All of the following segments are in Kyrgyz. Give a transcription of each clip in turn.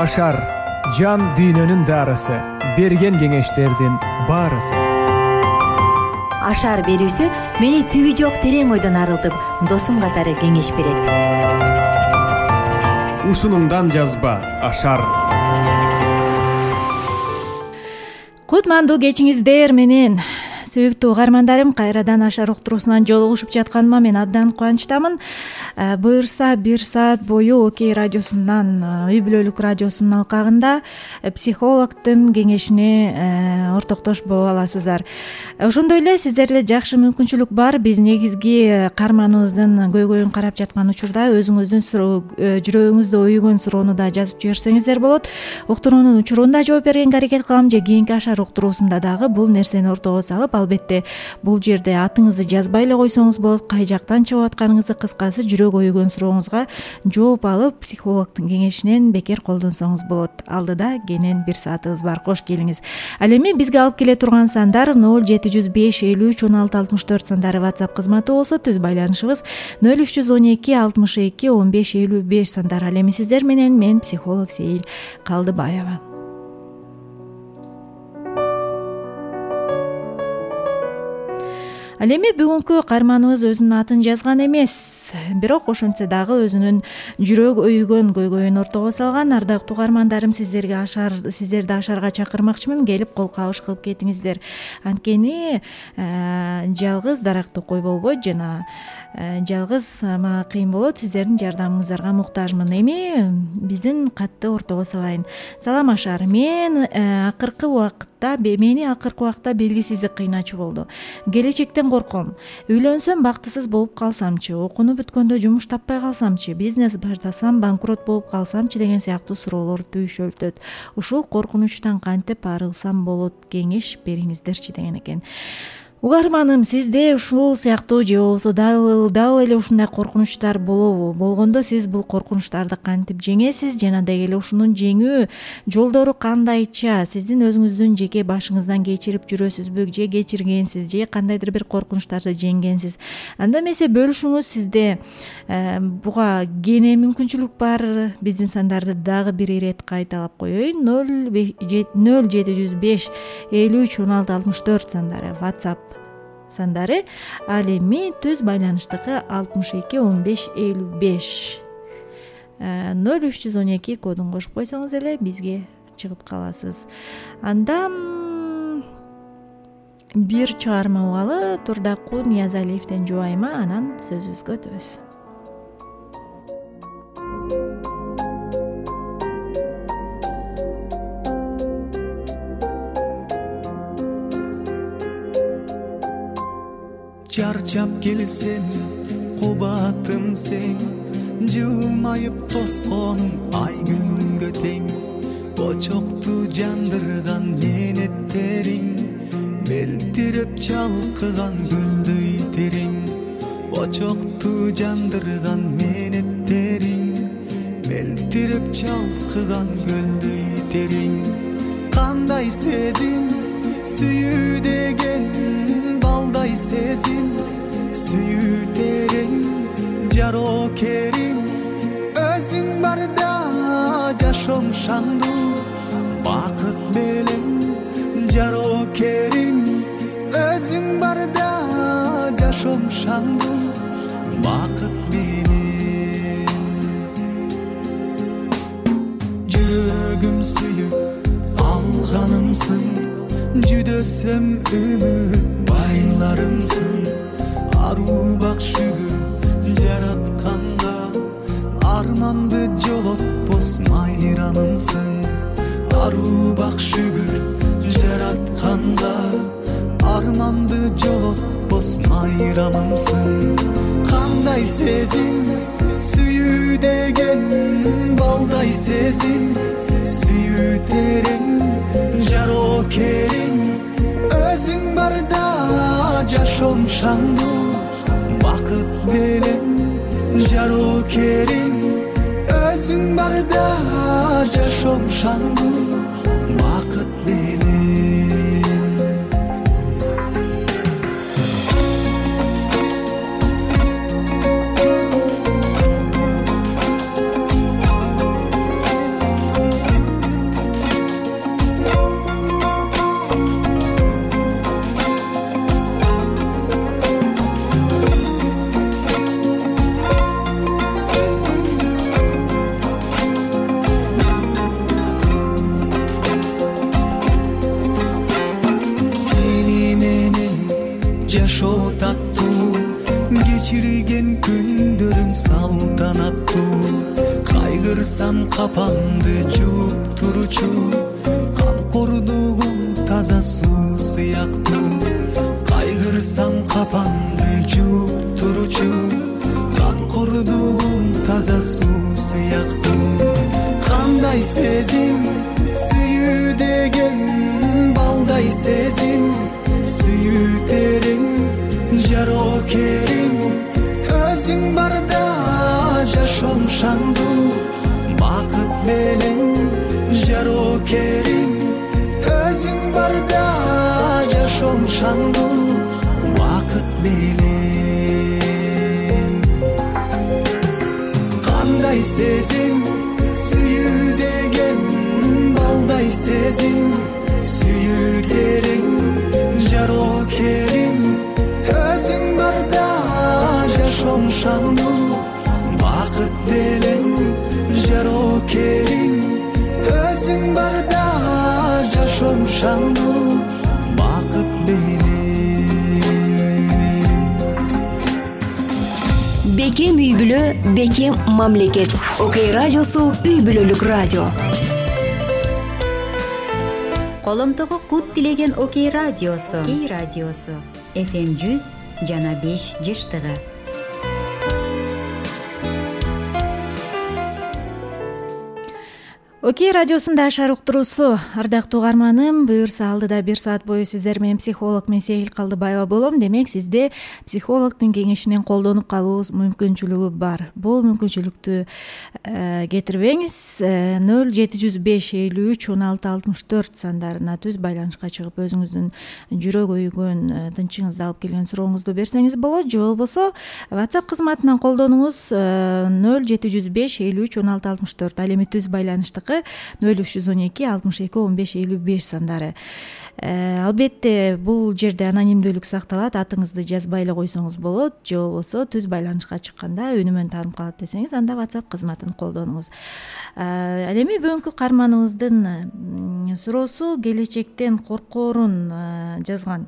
Ашар жан дүйнөнүн дарысы, берген кеңештердин баарысы. Ашар берүүсү мени түбү жок терең ойдон арылтып, досум катары кеңеш берет. Ушунуңдан жазба, Ашар. Кутмандуу кечиңиздер менен сүйүктүү угармандарым, кайрадан Ашар уктуруусунан жолугушуп жатканыма мен абдан кубанычтамын. Буюрса 1 саат бою Окей радиосунан, үй бүлөлүк радиосунун алкагында психологдун кеңешине ортоктош боло аласыздар. Ошондой эле сиздерде жакшы мүмкүнчүлүк бар. Биз негизги каарманыбыздын көйгөйүн карап жаткан учурда өзүңүздүн жүрөгүңүздө ойгон суроону да жазып жиберсеңиздер болот. Уктуруунун учурунда жооп бергенге аракет кылам же кийинки Ашар уктуруусунда дагы бул нерсени ортого салып, албетте бул жерде атыңызды жазбай эле койсоңуз болот. Кай жактан чыгып атканыңызды, кыскасы жүрөк ойгон сурооңузга жооп алып, психологдун кеңешинен бекер колдонсоңуз болот. Алдыда кенен 1 саатыбыз бар. Кош келиңиз. Ал эми бизге алып келе турган сандар 0705 53 16 64 сандары WhatsApp кызматы болсо, түз байланышыбыз 0312 62 15 55 сандары. Ал эми сиздер менен мен, психолог Сейил Калдыбаева. Ал эми бүгүнкү каарманыбыз өзүнүн атын жазган эмес, бирок ошентсе дагы өзүнүн жүрөк өйгөн көйгөйүн ортого салган. Ардактуу каармандарым, сиздерди Ашарга чакырмакчымын. Келип кол кабыш кылып кетиңиздер. Анткени жалгыз дарактуу кой болбойт, жана жалгыз мага кыйын болот. Сиздердин жардамыңыздарга муктажмын. Эми биздин катты ортого салайын. Салам Ашар. Мени акыркы убакытта белгисиздик кыйначу болду. Келечектен корком. Үйлөнсөм бактысыз болуп калсамчы, окууну бүткөндө жумуш таппай калсамчы, бизнес баштасам банкрот болуп калсамчы деген сыяктуу суроолор түйшөлтөт. Ушул коркунучтан кантип арылсам болот, кеңеш бериңиздерчи деген экен. Угарманым, сизде ушул сыяктуу же болбосо дал эле ушундай коркунучтар болобу? Болгондо сиз бул коркунучтарды кантип жеңесиз жана деги эле ушунун жеңүү жолдору кандайча? Сиздин өзүңүздүн жеке башыңыздан кечирип жүрөсүзбү, же кечиргенсиз, же кандайдыр бир коркунучтарды жеңгенсиз? Анда эмесе бөлүшүңүз. Сизде буга кене мүмкүнчүлүк бар. Биздин сандарды дагы бир ирет кайталап коеюн. 0705 53 16 64 сандары WhatsApp сандары. Ал эми түз байланыштыкы 62 15 55 0312 кодун кошуп койсоңуз эле бизге чыгып каласыз. Анда бир чыгарма угалы Турдакуу Ниязалиевден жубайма, анан сөзүбүзгө өтөбүз. Чарчап келсем, кубатым сен, жылмайып тосконум ай күнгө тең. Очокту жандырган менеттериң, мелтиреп чалкыган гүлдөй терең. Очокту жандырган менеттериң, мелтиреп чалкыган гүлдөй терең. Кандай сезим, сүйүү деген балдай сезим, сүйүү терең. Жарокерим, өзүң барда жашоом шаңдуу бакыт менен. Жарокерим, өзүң барда жашоом шаңдуу бакыт менен. Жүрөгүм сүйүп алганымсың, жүдөсөм үмүт байларымсың. Аруу бак шүгүр жаратканга, арманды жолотпос майрамымсың. Аруу бак шүгүр жаратканга, арманды жолотпос майрамымсың. Кандай сезим, сүйүү деген балдай сезим, сүйүү терең. Жарокерим, өзүң барда жашоом шаңдуу бакыт менен. Жарокерим, өзүң барда жашоом шаңдуу бакыт менен. жумуштан аттуу, кайгырсам капамды жууп туручу, камкордугум таза суу сыяктуу. Кайгырсам капамды жууп туручу, камкордугум таза суу сыяктуу. Кандай сезим сүйүү деген, балдай сезим сүйүү терең, жарокерим өзүң барда жашоом шаңдуу, бакыт белең жарокерим өзүң барда жашоом шаңдуу, бакыт белең. Кандай сезим сүйүү деген, балдай сезим сүйүү терең, жарокерим өзүң барда жашоом шаңдуу, бакыт белең жарокерим өзүң барда жашоом шаңдуу, бакыт белең. Бекем үй бүлө, бекем мамлекет. Окей радиосу үй бүлөлүк радио. Коломтого кут тилеген Окей радиосу. Окей радиосу. FM 100 жана 5 жаштыгы. Окей радиосунда Ашар уктуруусу. Ардактуу угарманым, буюрса алдыда 1 саат бою сиздер менен психолог мен Сейил Калдыбаева болом. Демек, сизде психологдун кеңешинен колдонуп калуу мүмкүнчүлүгү бар. Бул мүмкүнчүлүктү кетирбеңиз. 0705531664 сандарына түз байланышка чыгып өзүңүздүн жүрөк өйгөн, тынчыңызды алып келген сурооңузду берсеңиз болот. Же болбосо WhatsApp кызматынан колдонуңуз. 0705531664. Ал эми түз байланыштыкы 0312621555 сандары. Албетте бул жерде анонимдүүлүк сакталат. Атыңызды жазбай эле койсоңуз болот. Же болбосо түз байланышка чыкканда өнүмөн таанып калат десеңиз, анда WhatsApp кызматын колдонуңуз. Ал эми бүгүнкү каарманыбыздын суроосу келечектен коркоорун жазган.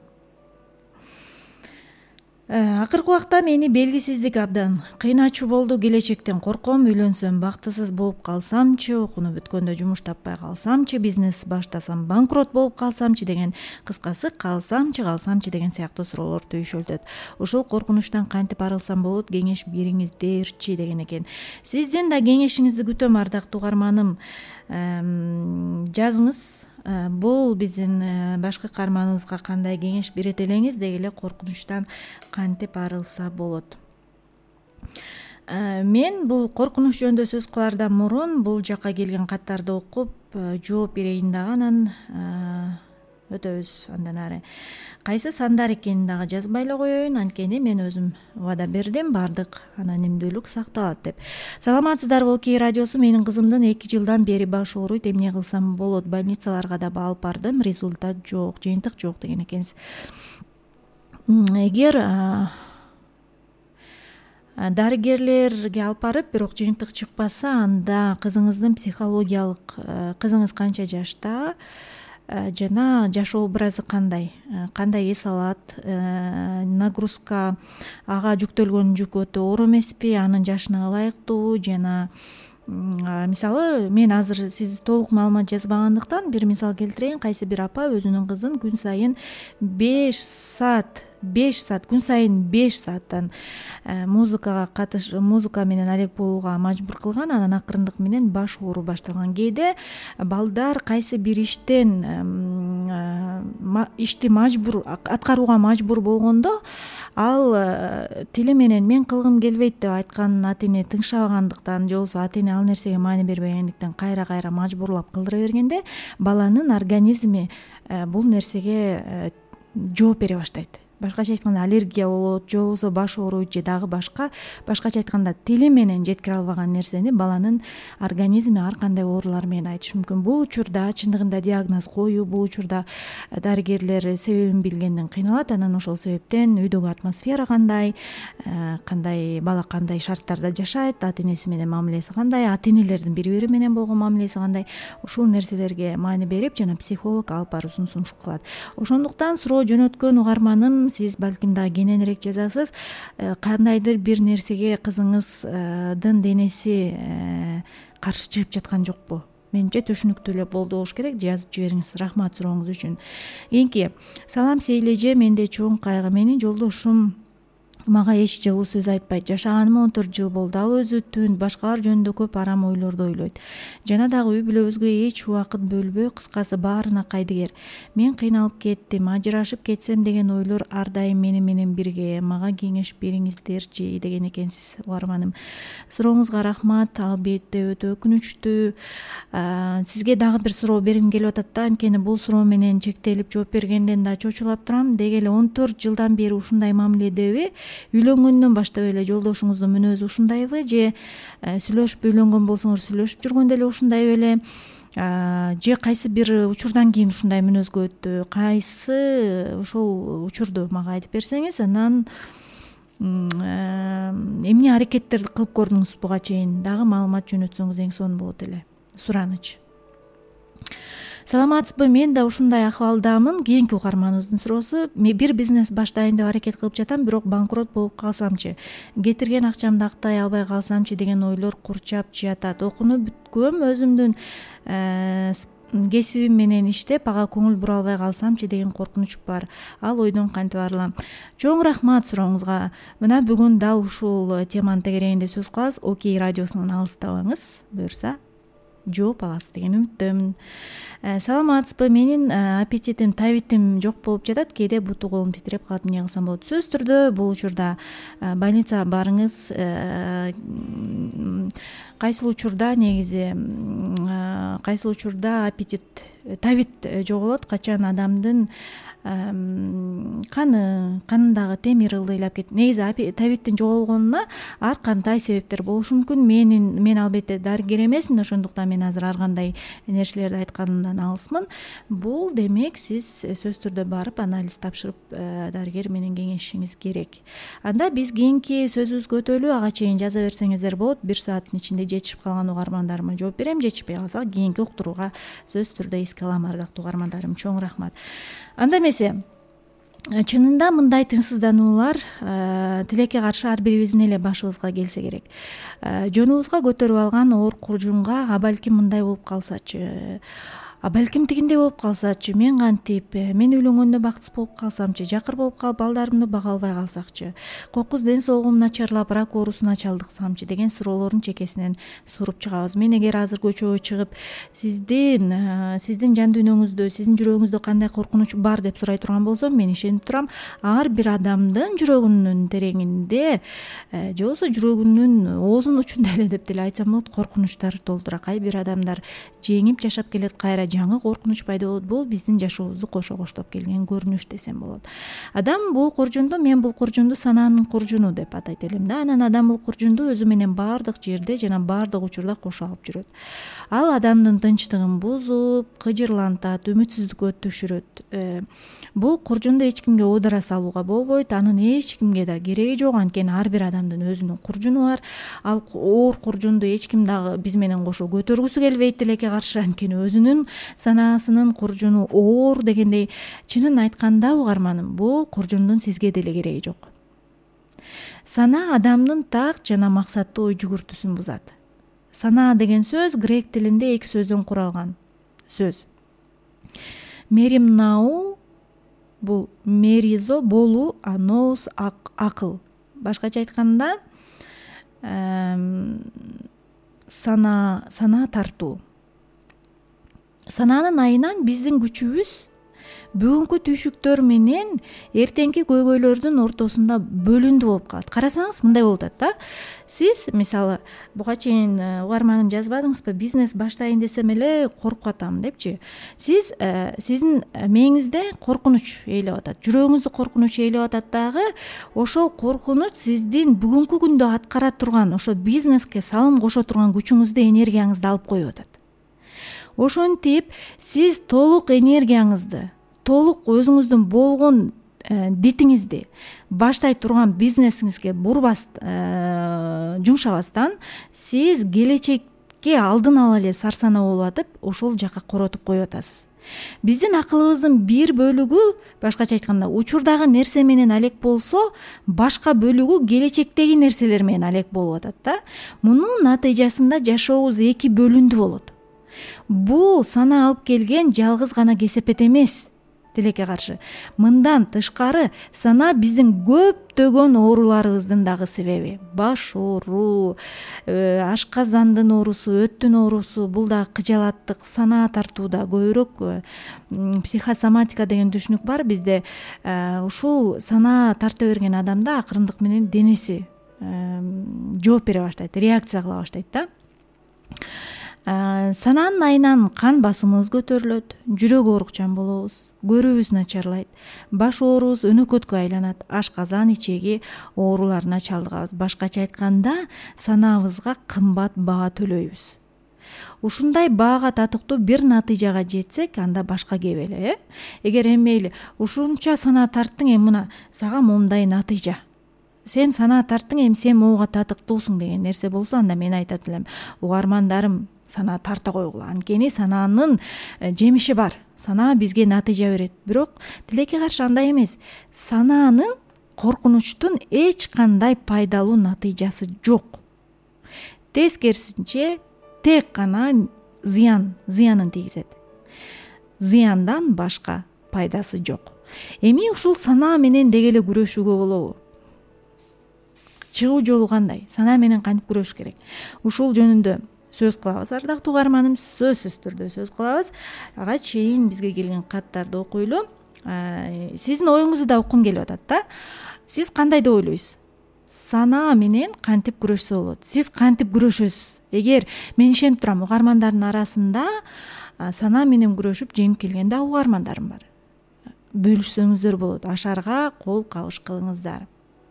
Акыркы убакта мени белгисиздик абдан кыйначу болду. Келечектен корком. Үйлөнсөм бактысыз болуп калсамчы, окууну бүткөндө жумуш таппай калсамчы, бизнес баштасам банкрот болуп калсамчы деген, кыскасы калсамчы деген сыяктуу суроолор түйшөлтөт. Ушул коркунучтан кантип арылсам болот, кеңеш бериңиздерчи деген экен. Сиздин да кеңешиңизди күтөм, ардактуу угарманым. Жазыңыз. Бул биздин башкы каарманыбызга кандай кеңеш берет элеңиз, деги эле коркунучтан кантип арылса болот. Мен бул коркунуч жөнүндө сөз кылаардан мурун бул жакка келген каттарды окуп жооп берейин дагы, анан өтөбүз андан ары. Кайсы сандар экенин дагы жазбай эле коеюн, анткени мен өзүм вада бердим, баардык анонимдүүлүк сакталат деп. Саламатсыздарбы, Окей радиосу. Менин кызымдын 2 жылдан бери башы ооруйт, эмне кылсам болот? Больницаларга да алып бардым, результат жок, жыйынтык жок деген экенсиз. Эгер дарыгерлерге алып барып, бирок жыйынтык чыкпаса, анда кызыңыздын психологиялык, кызыңыз канча жашта жана жашоо образы кандай эс алат, нагрузка, ага жүктөлгөн жүк өтө оор эмеспи, анын жашына ылайыктуу, жана мисалы мен азыр сиз толук маалымат жазбагандыктан бир мисал келтирейин. Кайсы бир апа өзүнүн кызын күн сайын 5 саат күн сайын 5 сааттан музыка менен алек болууга мажбур кылган. Анан акырындык менен баш оору башталган. Кээде балдар кайсы бир ишти аткарууга мажбур болгондо, ал тили менен мен кылгым келбейт деп айткан ата эне тыңшабагандыктан, же болбосо ата эне ал нерсеге маани бербегендиктен кайра мажбурлап кылдыра бергенде, баланын организми бул нерсеге жооп бере баштайт. Башкача айтканда аллергия болот, же болбосо баш ооруйт, же дагы башкача айтканда тили менен жеткире албаган нерсени баланын организми ар кандай оорулар менен айтышы мүмкүн. Бул учурда чындыгында диагноз коюу, бул учурда дарыгерлер себебин билгенден кыйналат. Анан ошол себептен үйдөгү атмосфера кандай бала кандай шарттарда жашайт, ата энеси менен мамилеси кандай, ата энелердин бири менен болгон мамилеси кандай, ушул нерселерге маани берип жана психолог алып баруусун сунуш кылат. Ошондуктан суроо жөнөткөн угарманым атам, сиз балким дагы кененирээк жазасыз. Кандайдыр бир нерсеге кызыңыздын денеси каршы чыгып жаткан жокпу? Менимче түшүнүктүү эле болду болуш керек. Жазып жибериңиз. Рахмат сурооңуз үчүн. Кийинки: салам Сейлеже, менде чоң кайгы. Менин жолдошум мага эч жылуу сөз айтпайт. Жашаганыма 14 жыл болду. Ал өзү түн башкалар жөнүндө көп арам ойлорду ойлойт. Жана дагы үй бүлөбүзгө эч убакыт бөлбөй, кыскасы баарына кайдыгер. Мен кыйналып кеттим. Ажырашып кетсем деген ойлор ар дайым менен бирге. Мага кеңеш бериңиздерчи деген экенсиз угарманым. Сурооңузга рахмат. Албетте өтө өкүнүчтүү. Сизге дагы бир суроо бергим келип атат да, анткени бул суроо менен чектелип жооп бергенден да чочулап турам. Деги эле 14 жылдан бери ушундай мамиледеби? Үйлөнгөндөн баштап эле жолдошуңуздун мүнөзү ушундайбы, же сүйлөшүп үйлөнгөн болсоңуз сүйлөшүп жүргөндө эле ушундай беле, же кайсы бир учурдан кийин ушундай мүнөзгө өттү? Кайсы ошол учурду мага айтып берсеңиз, анан эмне аракеттерди кылып көрдүңүз буга чейин? Дагы маалымат жөнөтсөңүз эң сонун болот эле. Сураныч. Саламатсызбы? Мен да ушундай акыбалдамын. Кийинки угарманыбыздын суроосу: бир бизнес баштайын деп аракет кылып жатам, бирок банкрот болуп калсамчы, кетирген акчамды актай албай калсамчы деген ойлор курчап жатат. Окунуп бүткөм, өзүмдүн кесибим менен иштеп, ага көңүл бура албай калсамчы деген коркунуч бар. Ал ойдон кантип арылам? Чоң рахмат сурооңузга. Мына бүгүн дал ушул теманын тегерегинде сөз кылабыз. Окей радиосунан алыстабаңыз, буюрса жооп аласыз деген үмүттөмүн. Саламатсызбы? Менин аппетитим, табитим жок болуп жатат. Кээде буту колум титиреп калат. Эмне кылсам болот? Сөзсүз түрдө бул учурда больницага барыңыз. Кайсыл учурда негизи кайсыл учурда аппетит, табит жоголот? Качан адамдын канындагы темир ылдыйлап кетет. Негизи табиттин жоголгонуна ар кандай себептер болушу мүмкүн. Мен албетте дарыгер эмесмин, ошондуктан мен азыр ар кандай нерселерди айтканымдан алысмын. Бул демек сиз сөзсүз түрдө барып анализ тапшырып, дарыгер менен кеңешишиңиз керек. Анда биз кийинки сөзүбүзгө өтөлү. Ага чейин жаза берсеңиздер болот. 1 сааттын ичинде жетишип калган угармандарыма жооп берем. Жетишпей калса кийинки уктурууга сөзсүз түрдө эске алам, ардактуу угармандарым. Чоң рахмат. Анда эмесе, чынында мындай тынчсыздануулар тилекке каршы ар бирибиздин эле башыбызга келсе керек. Жонубузга көтөрүп алган оор куржунга а балким мындай болуп калсачы, а балким тигиндей болуп калсачы, мен кантип, мен үйлөнгөндө бактысыз болуп калсамчы, жакыр болуп калып балдарымды бага албай калсакчы, кокус ден соолугум начарлап рак оорусуна чалдыксамчы деген суроолордун чекесинен суруп чыгабыз. Мен эгер азыр көчөгө чыгып сиздин жан дүйнөңүздө, сиздин жүрөгүңүздө кандай коркунуч бар деп сурай турган болсом, мен ишенип турам, ар бир адамдын жүрөгүнүн тереңинде, же болбосо жүрөгүнүн оозунун учунда эле деп деле айтсам болот, коркунучтар толтура. Кай бир адамдар жеңип жашап келет, кайра жаңы коркунуч пайда болот. Бул биздин жашообузду кошо коштоп келген көрүнүш десем болот. Адам бул куржунду, мен бул куржунду санаанын куржуну деп атайт элем да. Анан адам бул куржунду өзү менен баардык жерде жана баардык учурда кошо алып жүрөт. Ал адамдын тынчтыгын бузуп, кыжырлантат, үмүтсүздүккө түшүрөт. Бул куржунду эч кимге оодара салууга болбойт, анын эч кимге да кереги жок. Анткени ар бир адамдын өзүнүн куржуну бар. Ал оор куржунду эч ким дагы биз менен кошо көтөргүсү келбейт тилекке каршы, анткени өзүнүн санаасынын куржуну оор дегендей. Чынын айтканда угарманым, бул куржундун сизге деле кереги жок. Санаа адамдын так жана максаттуу ой жүгүртүүсүн бузат. Санаа деген сөз грек тилинде 2 сөздөн куралган сөз. Меримнау бул меризо болуу, а ноус акыл. Башкача айтканда санаа тартуу. Санаанын айынан биздин күчүбүз бүгүнкү түйшүктөр менен эртеңки көйгөйлөрдүн ортосунда бөлүндү болуп калат. Карасаңыз мындай болуп атат да. Сиз мисалы буга чейин угарманым жазбадыңызбы? Бизнес баштайын десем эле коркуп атам депчи. Сиздин мээңизде коркунуч ээлеп атат. Жүрөгүңүздү коркунуч ээлеп атат дагы. Ошол коркунуч сиздин бүгүнкү күндө аткара турган, ошо бизнеске салым кошо турган күчүңүздү, энергияңызды алып коюп атат. Ошентип сиз толук энергияңызды, толук өзүңүздүн болгон дитиңизди баштай турган бизнесиңизге жумшабастан, сиз келечекке алдын ала эле сарсанаа болуп атып, ошол жака коротуп коюп атасыз. Биздин акылыбыздын бир бөлүгү, башкача айтканда, учурдагы нерсе менен алек болсо, башка бөлүгү келечектеги нерселер менен алек болуп атат да. Мунун натыйжасында жашообуз эки бөлүндү болот. Бул сана алып келген жалгыз гана кесепет эмес. Тилекке каршы, мындан тышкары сана биздин көптөгөн ооруларыбыздын дагы себеби. Баш оору, ашказандын оорусу, өттүн оорусу, бул дагы кыжалаттык, сана тартууда көбүрөөк психосоматика деген түшүнүк бар бизде. Ушул сана тарта берген адамда акырындык менен денеси жооп бере баштайт, реакция кыла баштайт да. Сананын айынан кан басымыбыз көтөрүлөт, жүрөк оорукчан болобуз, көрүүбүз начарлайт, баш оорубуз өнөкөткө айланат, ашказан, ичеги ооруларына чалдыгабыз. Башкача айтканда, санабызга кымбат баа төлөйбүз. Ушундай баага татыктуу бир натыйжага жетсек, анда башка кеп эле. Эгер мейли ушунча сана тарттың, мына сага момундай натыйжа. Сен сана тарттың, сен могуга татыктуусуң деген нерсе болсо, анда мен айтат элем, угармандарым, сана тарта койгула. Анткени сананын жемиши бар. Сана бизге натыйжа берет. Бирок тилекке каршы андай эмес. Сананын, коркунучтун эч кандай пайдалуу натыйжасы жок. Тескерисинче тек гана зыянын тийгизет. Зыяндан башка пайдасы жок. Эми ушул сана менен деги эле күрөшүүгө болобу? Чыгуу жолу кандай? Сана менен кантип күрөшүш керек? Ушул жөнүндө сөз кылабыз. Ардактуу угарманым, сөзсүз түрдө сөз кылабыз. Ага чейин бизге келген каттарды окуйлу. Сиздин оюңузду да уккум келип атат да. Сиз кандай деп ойлойсуз? Сана менен кантип күрөшсө болот? Сиз кантип күрөшөсүз? Эгер мен ишенип турам, угармандардын арасында сана менен күрөшүп жеңип келген да угармандарым бар. Бөлүшсөңүздөр болот. Ашарга кол кабыш кылыңыздар.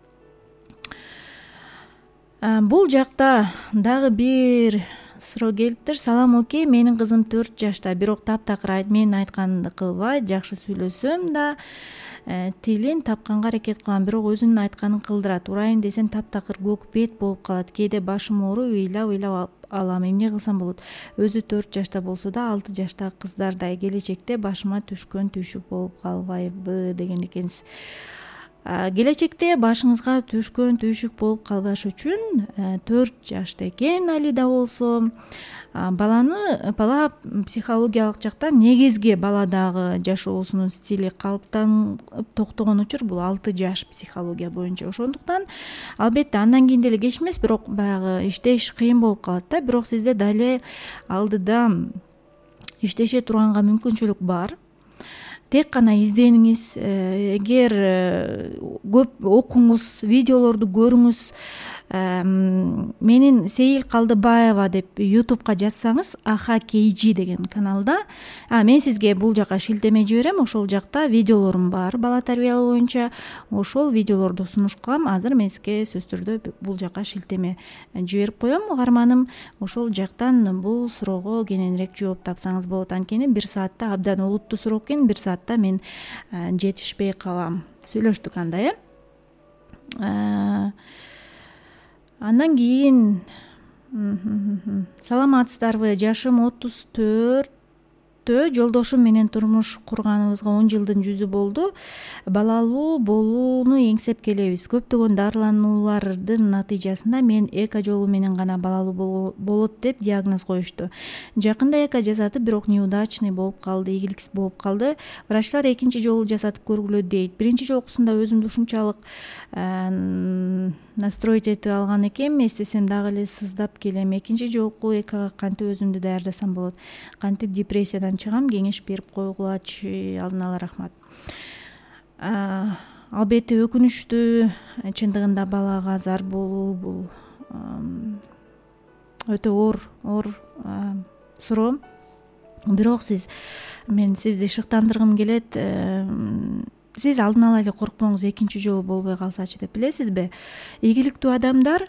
Бул жакта дагы бир суроо келиптир. Салам оке, менин кызым 4 жашта, бирок таптакыр менин айтканымды кылбайт, жакшы сүйлөсөм да тилин тапканга аракет кылам, бирок өзүнүн айтканын кылдырат. Урайын десем таптакыр көк бет болуп калат. Кээде башым оору, ыйлап алам. Эмне кылсам болот? Өзү 4 жашта болсо да 6 жаштагы кыздардай келечекте башыма түшкөн түйшүк болуп калбайбы деген экенсиз. Келечекте башыңызга түшкөн түйшүк болуп калбаш үчүн 4 жашта экен али да болсо, бала психологиялык жактан негизги баладагы жашоосунун стили калыптанып токтогон учур бул 6 жаш психология боюнча. Ошондуктан албетте андан кийин деле кечмес, бирок баягы иштеш кыйын болуп калат да. Бирок сизде дале алдыда иштеше турганга мүмкүнчүлүк бар. Тек гана издениңиз, эгер көп окуңуз, видеолорду көрүңүз. Менин Сейил Калдыбаева деп YouTube'ка жазсаңыз, Аха Кейжи деген каналда, мен сизге бул жака шилтеме жиберем. Ошол жакта видеолорум бар бала тарбиялоо боюнча. Ошол видеолорду сунуш кылам. Азыр мен сизге сөз түрдө бул жака шилтеме жиберип коем. Угарманым, ошол жактан бул суроого кененирээк жооп тапсаңыз болот. Анткени 1 саатта абдан олуттуу суроо экен, 1 саатта мен жетишпей калам. Сүйлөштүк андай, Андан кийин саламатсыздарбы? Жашым 34, жолдошум менен турмуш курганыбызга 10 жылдын жүзү болду. Балалуу болууну эңсеп келебиз. Көптөгөн дарылануулардын натыйжасында мен эко жолу менен гана балалуу болот деп диагноз коюшту. Жакында эко жасатып, бирок неудачный болуп калды, ийгиликсиз болуп калды. Врачлар экинчи жолу жасатып көргүлө дейт. Биринчи жолкусунда өзүмдү ушунчалык настроить этип алган экенмин, эстесем дагы эле сыздап келем. Экинчи жолку экога кантип өзүмдү даярдасам болот? Кантип депрессиядан чыгам? Кеңеш берип койгулачы. Алдын ала рахмат. Албетте өкүнүчтүү, чындыгында балага зар болуу бул өтө оор суроо. Бирок мен сизди шыктандыргым келет. Сиз алдын ала эле коркпоңуз, экинчи жолу болбой калсачы деп. Билесизби? Ийгиликтүү адамдар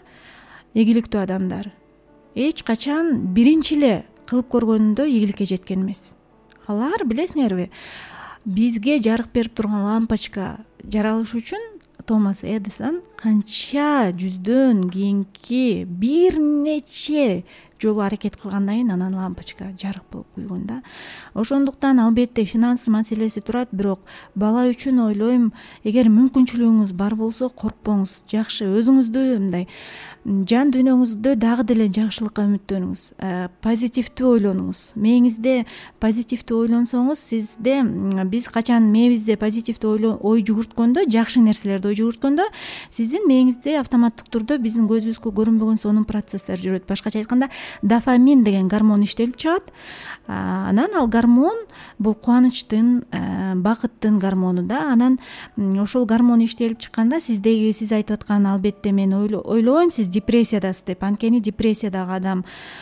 эч качан биринчи эле кылып көргөнүндө ийгиликке жеткен эмес. Алар, билесиңерби, бизге жарык берип турган лампочка жаралыш үчүн Томас Эдисон канча жүздөн кийинки бир нече жолу аракет кылгандан кийин анан лампочка жарык болуп күйгөн да. Ошондуктан албетте финанс маселеси турат, бирок бала үчүн ойлойм, эгер мүмкүнчүлүгүңүз бар болсо коркпоңуз, жакшы өзүңүздү мындай жан дүйнөңүздө дагы деле жакшылыкка үмүттөнүңүз, позитивдүү ойлонуңуз. Мээңизде позитивдүү ойлонсоңуз, сизде биз качан мээбизде позитивдүү ой жүгүрткөндө, жакшы нерселерди ой жүгүрткөндө, сиздин мээңизде автоматтык түрдө биздин көзүбүзгө көрүнбөгөн сонун процесстер жүрөт. Башкача айтканда, дофамин деген гормон иштелип чыгат. Анан ал гормон бул кубанычтын, бакыттын гормону да. Анан ошол гормон иштелип чыкканда сиздеги, сиз айтып аткан, албетте мен ойлойм, сиз депрессиядасыз деп. Анткени депрессиядагы адам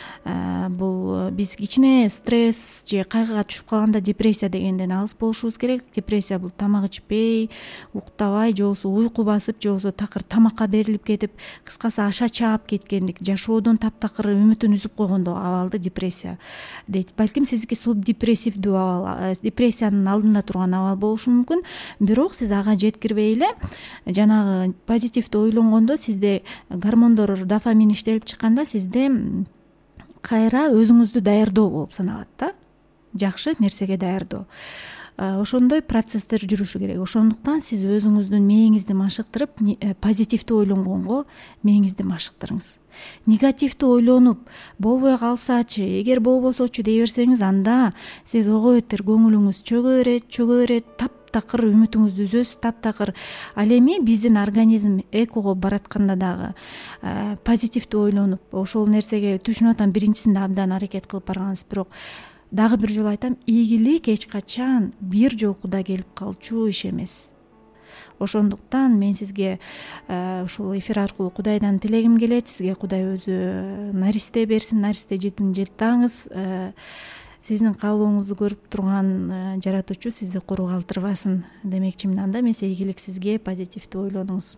бул биз кичине стресс же кайгыга түшүп калганда депрессия дегенден алыс болушубуз керек. Депрессия бул тамак ичпей, уктабай, же болбосо уйку басып, же болбосо такыр тамакка берилип кетип, кыскасы аша чаап кеткендик, жашоодон таптакыр үмүтүн үзүп койгондо абалды депрессия дейт. Балким сиздики субдепрессивдүү абал, депрессиянын алдында турган абал болушу мүмкүн. Бирок сиз ага жеткирбей эле жанагы позитивдүү ойлонгондо сизде гормондор, дофамин иштелип чыкканда сизде кайра өзүңүздү даярдоо болуп саналат да. Жакшы нерсеге даярдоо. Ошондой процесстер жүрүшү керек. Ошондуктан сиз өзүңүздүн мээңизди машыктырып, позитивдүү ойлонгонго мээңизди машыктырыңыз. Негативдүү ойлонуп, болбой калсачы, эгер болбосочу дей берсеңиз, анда сиз ого бетер көңүлүңүз чөгө берет, таптакыр үмүтүңүздү үзөсүз, таптакыр. Ал эми биздин организм экого баратканда дагы позитивдүү ойлонуп, ошол нерсеге түшүнүп атам, биринчисинде абдан аракет кылып барганбыз, бирок дагы бир жолу айтам, ийгилик эч качан бир жолкуда келип калчу иш эмес. Ошондуктан мен сизге ушул эфир аркылуу Кудайдан тилегим келет, сизге Кудай өзү наристе берсин, наристе жытын жылтаңыз. Сиздин каалооңузду көрүп турган жаратуучу сизди куру калтырбасын демекчимин. Анда эмесе ийгилик сизге, позитивдүү ойлонуңуз.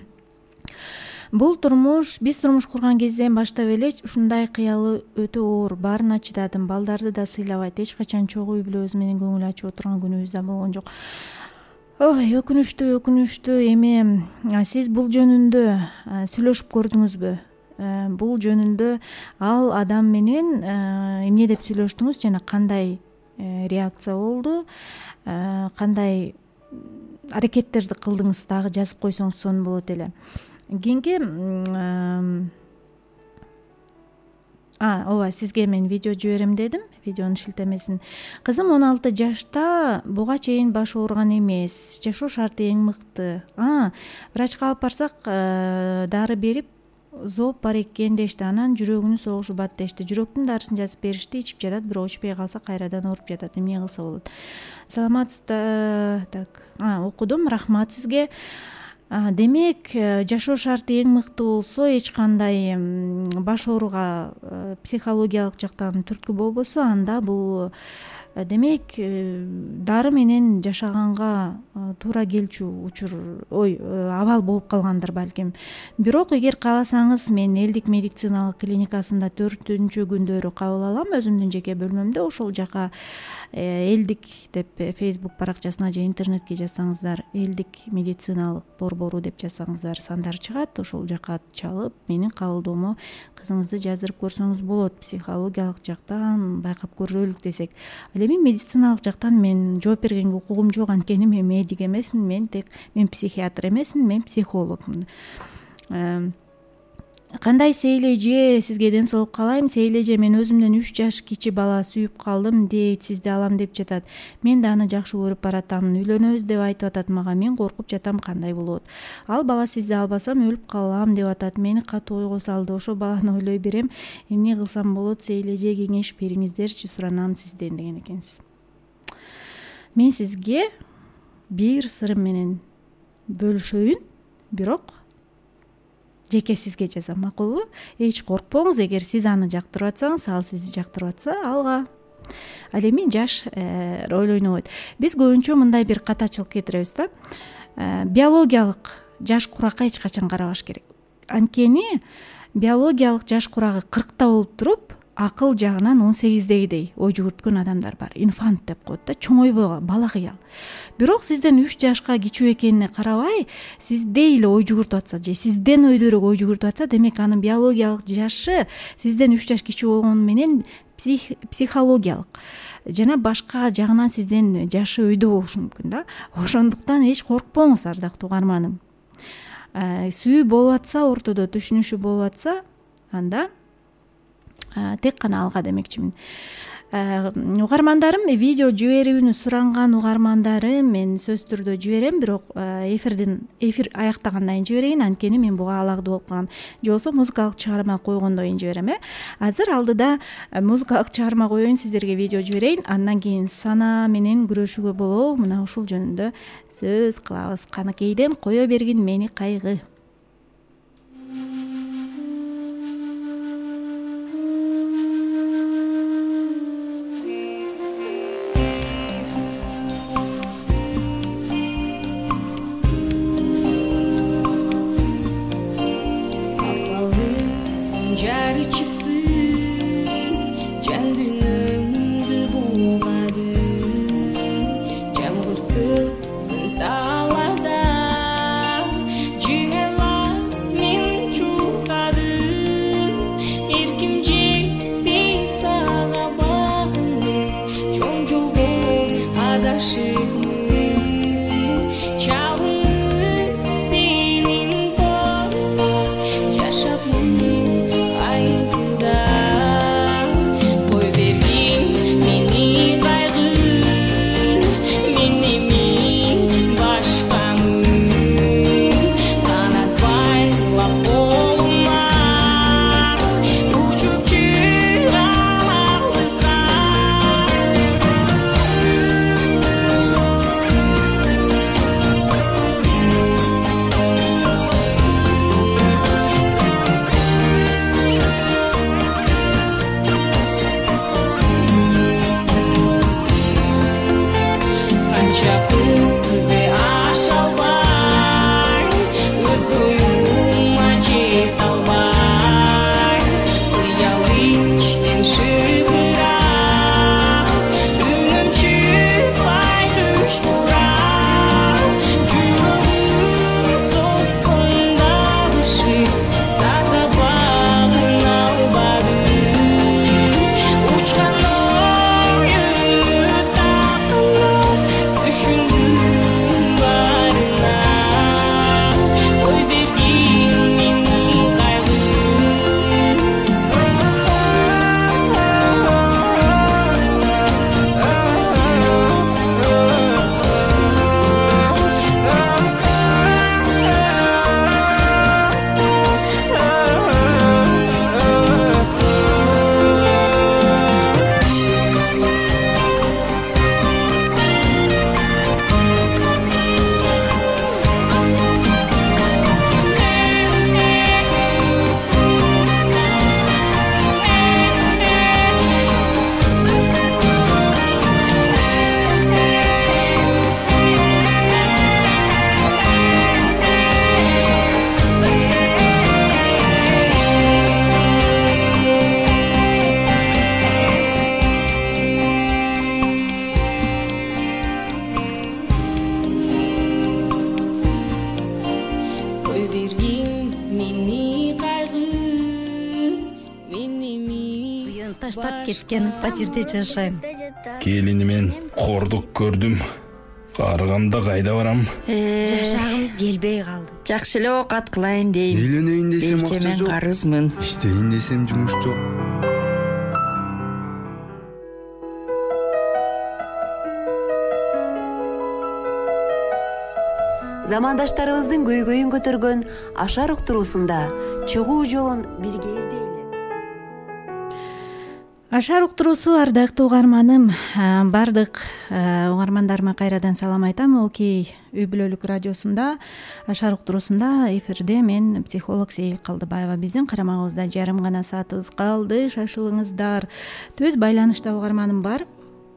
Бул турмуш, биз турмуш курган кезден баштап эле ушундай кыялы өтө оор, баарына чыдадым, балдарды да сыйлабайт, эч качан чогуу үй бүлөбүз менен көңүл ачып отурган күнүбүз да болгон жок. Ой, өкүнүчтүү. Эми сиз бул жөнүндө сүйлөшүп көрдүңүзбү? Бул жөнүндө ал адам менен эмне деп сүйлөштүңүз жана кандай реакция болду, кандай аракеттерди кылдыңыз, дагы жазып койсоңуз сонун болот эле. Кийинки ооба, сизге мен видео жиберем дедим, видеонун шилтемесин. Кызым 16 жашта, буга чейин башы ооруган эмес, жашоо шарты эң мыкты. Врачка алып барсак, дары берип, зоб бар экен дешти. Анан жүрөгүнүн согушу бат дешти. Жүрөктүн дарысын жазып беришти, ичип жатат, бирок ичпей калса кайрадан ооруп жатат. Эмне кылса болот? Саламатсыздар. Так, окудум, рахмат сизге. Демек, жашоо шарты эң мыкты болсо, эч кандай баш ооруга психологиялык жактан түрткү болбосо, анда бул демек дары менен жашаганга туура келчү учур, абал болуп калгандыр балким. Бирок эгер кааласаңыз, мен элдик медициналык клиникасында 4-күндөрү кабыл алам, өзүмдүн жеке бөлмөмдө. Ошол жака элдик деп Facebook баракчасына же интернетке жазсаңыздар, элдик медициналык борбору деп жазсаңыздар, сандар чыгат. Ошол жака чалып, менин кабылдоомо кызыңызды жаздырып көрсөңүз болот. Психологиялык жактан байкап көрөлүк десек. Эми медициналык жактан мен жооп бергенге укугум жок, анткени мен медик эмесмин, мен психиатр эмесмин, мен психологмун. Кандай сейлеже, сизге ден соолук каалайм. Сейлеже, мен өзүмдөн 3 жаш кичи бала сүйүп калдым дейт, сизди алам деп жатат. Мен да аны жакшы көрүп баратам. Үйлөнөбүз деп айтып атат мага. Мен коркуп жатам, кандай болот? Ал бала сизди албасам өлүп калам деп атат. Мени катуу ойго салды. Ошо баланы ойлой берем. Эмне кылсам болот? Сейлеже, кеңеш бериңиздерчи, суранам сизден деген экенсиз. Мен сизге бир сырым менен бөлүшөйүн, бирок жеке сизге жазам, макулбу? Эч коркпоңуз, эгер сиз аны жактырып атсаңыз, ал сизди жактырып атса, алга. Ал эми жаш роль ойнобойт. Биз көбүнчө мындай бир катачылык кетиребиз да. Биологиялык жаш куракка эч качан карабаш керек. Анткени биологиялык жаш курагы 40та болуп туруп, акыл жагынан 18дегидей ой жүгүрткөн адамдар бар. Инфант деп коет да, чоңойбой бала кыял. Бирок сизден 3 жашка кичүү экенине карабай, сиздей эле ой жүгүртүп атса же сизден өйдөрөөк ой жүгүртүп атса, демек анын биологиялык жашы сизден 3 жаш кичүү болгону менен психологиялык жана башка жагынан сизден жашы өйдө болушу мүмкүн да. Ошондуктан эч коркпоңуз ардактуу угарманым. Сүйүү болуп атса, ортодо түшүнүшү болуп атса, анда тек гана алга демекчимин. Угармандарым, видео жиберүүнү суранган угармандарым, мен сөзсүз түрдө жиберем, бирок эфир аяктагандан кийин жиберейин, анткени мен буга алагды болуп калам. Же болбосо музыкалык чыгарма койгондон кийин жиберем. Азыр алдыда музыкалык чыгарма коеюн, сиздерге видео жиберейин, андан кийин сана менен күрөшүүгө болобу, мына ушул жөнүндө сөз кылабыз. Канакейден кое бергин мени кайгы. таштап кеткен патирде жашайм. Келинимен кордук көрдүм. Карыганда кайда барам? Жашагым келбей калды. Жакшы эле оокат кылайын дейм. Үйлөнөйүн десем акча жок. Карызмын. Иштейин десем жумуш жок. Замандаштарыбыздын көйгөйүн көтөргөн Ашар уктуруусунда чыгуу жолун бирге издейли. Ашар уктуруусу, ардактуу угарманым, бардык угармандарыма кайрадан салам айтам. Окей, үй бүлөлүк радиосунда Ашар уктуруусунда эфирде мен психолог Сейил Калдыбаева. Биздин карамагыбызда жарым гана саатыбыз калды. Шашылыңыздар. Төз байланышта угарманым бар.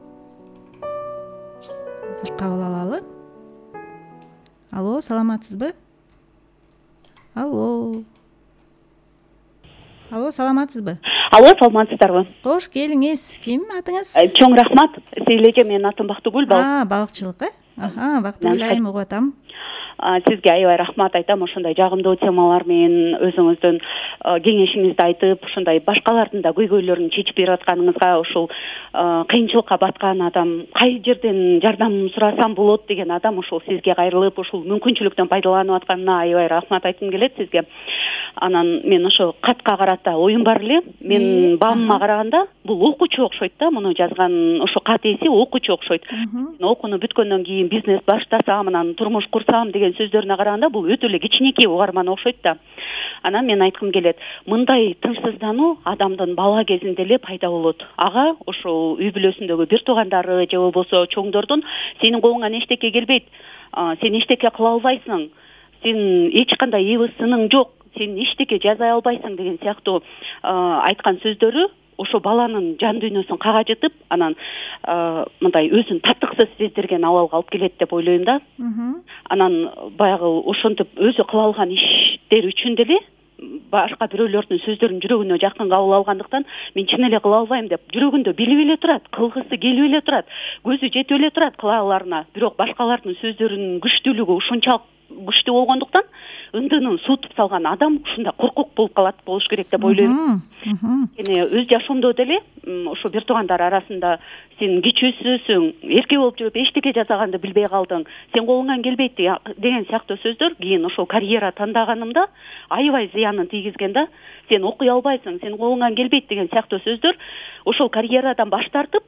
Азыр кабыл алалы. Алло, саламатсызбы? Алло. Алло, саламатсызбы? Алло, саламатсыздарбы? Кош келиңиз. Ким атыңыз? Чоң рахмат. Сейлеже, менин атым Бактыгүл. Балыкчылык, Бактыгүл айым угуп атам. Сизге аябай рахмат айтам, ошондой жагымдуу темалар менен өзүңүздүн кеңешиңизди айтып, ошондой башкалардын да көйгөйлөрүн чечип берип атканыңызга, ушул кыйынчылыкка баткан адам, кай жерден жардам сурасам болот деген адам ушул сизге кайрылып, ушул мүмкүнчүлүктөн пайдаланып атканына аябай рахмат айткым келет сизге. Анан мен ошо катка карата оюм бар эле. Мен баамыма караганда бул окуучу окшойт да, муну жазган ошо кат ээси окуучу окшойт. Окууну бүткөндөн кийин бизнес баштасам, анан турмуш курсам деген сөздөрүнө караганда бул өтө эле кичинекей угарман окшойт да. Анан мен айткым келет, мындай тынчсыздануу адамдын бала кезинде эле пайда болот. Ага ошол үй бүлөсүндөгү бир туугандары же болбосо чоңдордун сенин колуңан эчтеке келбейт, сен эчтеке кыла албайсың, сен эч кандай эбис сының жок, сен эчтеке жаза албайсың деген сыяктуу айткан сөздөрү ошо баланын жан дүйнөсүн кагажытып, анан мындай өзүн татыксыз сездирген абалга алып келет деп ойлойм да. Анан баягы ошентип өзү кыла алган иштер үчүн деле башка бирөөлөрдүн сөздөрүн жүрөгүнө жакын кабыл алгандыктан мен чын эле кыла албайм деп жүрөгүндө билип эле турат, кылгысы келип эле турат, көзү жетип эле турат кылааларына. Бирок башкалардын сөздөрүнүн күчтүүлүгү ушунчалык күчтүү болгондуктан ындынын суутуп салган адам ушундай коркок болуп калат болуш керек деп ойлойм. Эне өз жашоомдо деле ошо бир туугандар арасында сен кичүүсүсүң, эрке болуп жүрүп эчтеке жасаганды билбей калдың, сен колуңан келбейт деген сыяктуу сөздөр кийин ошол карьера тандаганымда аябай зыянын тийгизген да. Сен окуй албайсың, сен колуңан келбейт деген сыяктуу сөздөр ошол карьерадан баш тартып,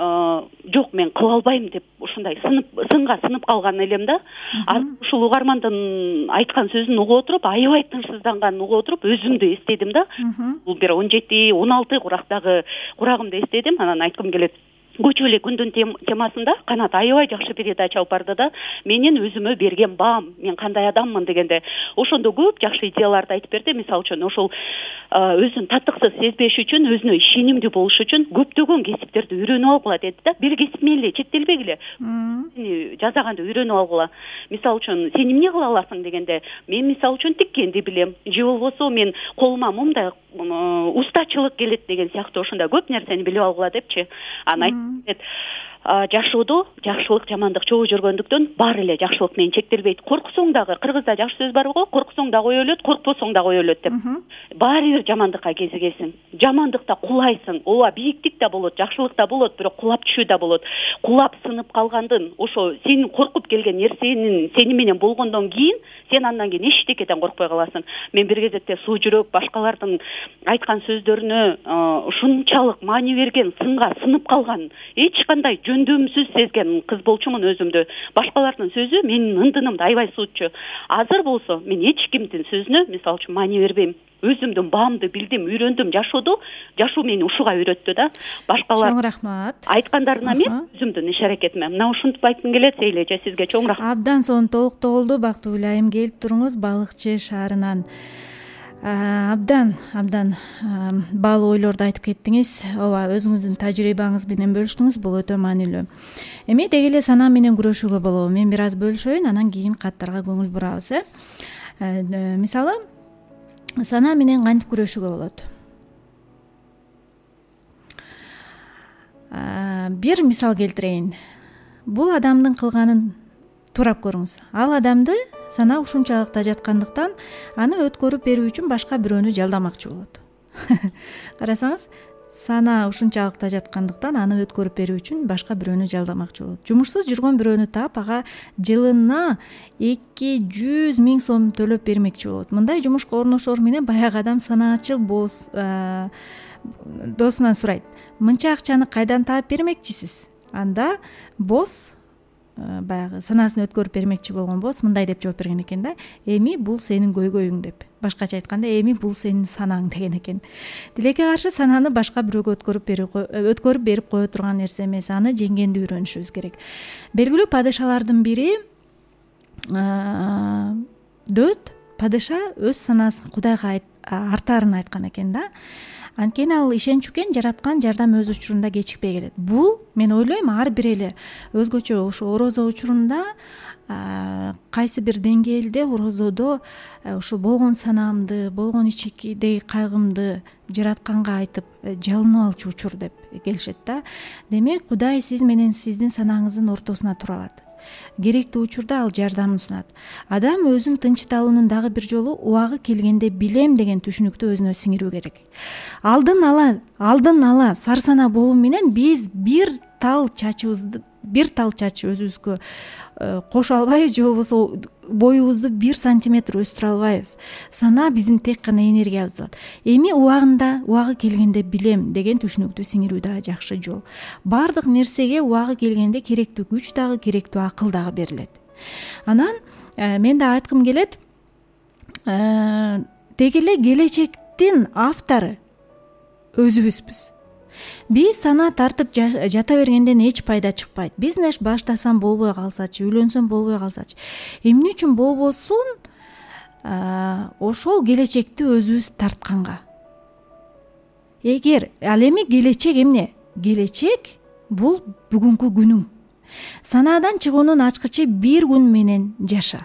жок мен кыла албайм деп ушундай сынга сынып калган элем да. Ушул угармандын айткан сөзүн угуп отуруп, аябай тынчсызданганын угуп отуруп, өзүмдү эстедим да. Бул бир 17-16 курактагы курагымды эстедим. Анан айткым келет, көчүп эле күндүн темасында Канат аябай жакшы передача алып барды да. Менин өзүмө берген баам, мен кандай адаммын дегенде ошондо көп жакшы идеяларды айтып берди. Мисалы үчүн ошол өзүн татыксыз сезбеш үчүн, өзүнө ишенимдүү болуш үчүн көптөгөн кесиптерди үйрөнүп алгыла деди да. Бир кесип менен эле чектелбегиле. Жазаганды үйрөнүп алгыла. Мисалы үчүн сен эмне кыла аласың дегенде, мен мисалы үчүн тиккенди билем, же болбосо мен колума мындай устачылык келет деген сыяктуу ошондой көп нерсени билип алгыла депчи. Анан жашоодо жакшылык жамандык чогуу жүргөндүктөн баары эле жакшылык менен чектелбейт. Корксоң дагы, кыргызда жакшы сөз бар го, корксоң да кое өлөт, коркпосоң да кое өлөт деп. Баары бир жамандыкка кезигесиң. Жамандыкта кулайсың. Ооба, бийиктик да болот, жакшылык да болот, бирок кулап түшүү да болот. Кулап сынып калгандын, ошо сен коркуп келген нерсенин сени менен болгондон кийин сен андан кийин эчтекеден коркпой каласың. Мен бир кезекте суу жүрөк башкалардын айткан сөздөрүнө ушунчалык маани берген, сынга сынып калган, эч кандай жөндөмсүз сезген кыз болчумун өзүмдү. Башкалардын сөзү менин ындынымды аябай суутчу. Азыр болсо мен эч кимдин сөзүнө мисалы үчүн маани бербейм. Өзүмдүн баамды билдим, үйрөндүм, жашоо мени ушуга үйрөттү да. Башкалар чоң рахмат айткандарына мен өзүмдүн иш аракетиме мына ушинтип айткым келет. Сейлеже, сизге чоң рахмат. Абдан сонун толуктолду. Бактыгүл айым, келип туруңуз Балыкчы шаарынан. Абдан баалуу ойлорду айтып кеттиңиз. Ооба, өзүңүздүн тажрыйбаңыз менен бөлүштүңүз. Бул өтө маанилүү. Эми деги эле санаа менен күрөшүүгө болобу? Мен бир аз бөлүшөйүн, анан кийин каттарга көңүл бурабыз. Мисалы, санаа менен кантип күрөшүүгө болот? Бир мисал келтирейин. Бул адамдын кылганын турап көрүңүз. Ал адамды санаа ушунчалык тажаткандыктан аны өткөрүп берүү үчүн башка бирөөнү жалдамакчы болот. Карасаңыз, санаа ушунчалык тажаткандыктан аны өткөрүп берүү үчүн башка бирөөнү жалдамакчы болот. Жумушсуз жүргөн бирөөнү таап, ага жылына 200 000 сом төлөп бермекчи болот. Мындай жумушка орношор менен баягы адам санаачыл досунан сурайт: мынча акчаны кайдан таап бермекчисиз? Анда босс, баягы санаасын өткөрүп бермекчи болгон босс мындай деп жооп берген экен да: эми бул сенин көйгөйүң деп. Башкача айтканда, эми бул сенин санааң деген экен. Тилекке каршы санааны башка бирөөгө өткөрүп берип кое турган нерсе эмес. Аны жеңгенди үйрөнүшүбүз керек. Белгилүү падышалардын бири Дөт падыша өз санаасын Кудайга артаарын айткан экен да. Анткени ал ишенчүкен жараткан жардам өз учурунда кечикпей келет. Бул мен ойлойм ар бир эле өзгөчө ушу орозо учурунда кайсы бир деңгээлде орозодо ушу болгон санаамды, болгон ичкидеги кайгымды жаратканга айтып жалынып алчу учур деп келишет да. Демек Кудай сиз менен сиздин санаңыздын ортосуна тура алат. Керектүү учурда ал жардамын сунат. Адам өзүн тынчталуунун дагы бир жолу убагы келгенде билем деген түшүнүктү өзүнө сиңирүү керек. Алдын ала сарсана болуу менен биз бир тал чач өзүбүзгө кошо албайбыз, же болбосо боюбузду 1 сантиметр өстүрө албайбыз. Сана биздин тек гана энергиябыз болот. Эми убагы келгенде билем деген түшүнүктү сиңирүү дагы жакшы жол. Бардык нерсеге убагы келгенде керектүү күч дагы, керектүү акыл дагы берилет. Анан мен да айткым келет, деги эле келечектин автору өзүбүзбүз. Биз сана тартып жата бергенден эч пайда чыкпайт. Бизнес баштасам болбой калсачы, үйлөнсөм болбой калсачы. Эмне үчүн болбосун, ошол келечекти өзүбүз тартканга. Эгер ал эми келечек эмне? Келечек бул бүгүнкү күнүң. Санаадан чыгуунун ачкычы 1 күн менен жаша.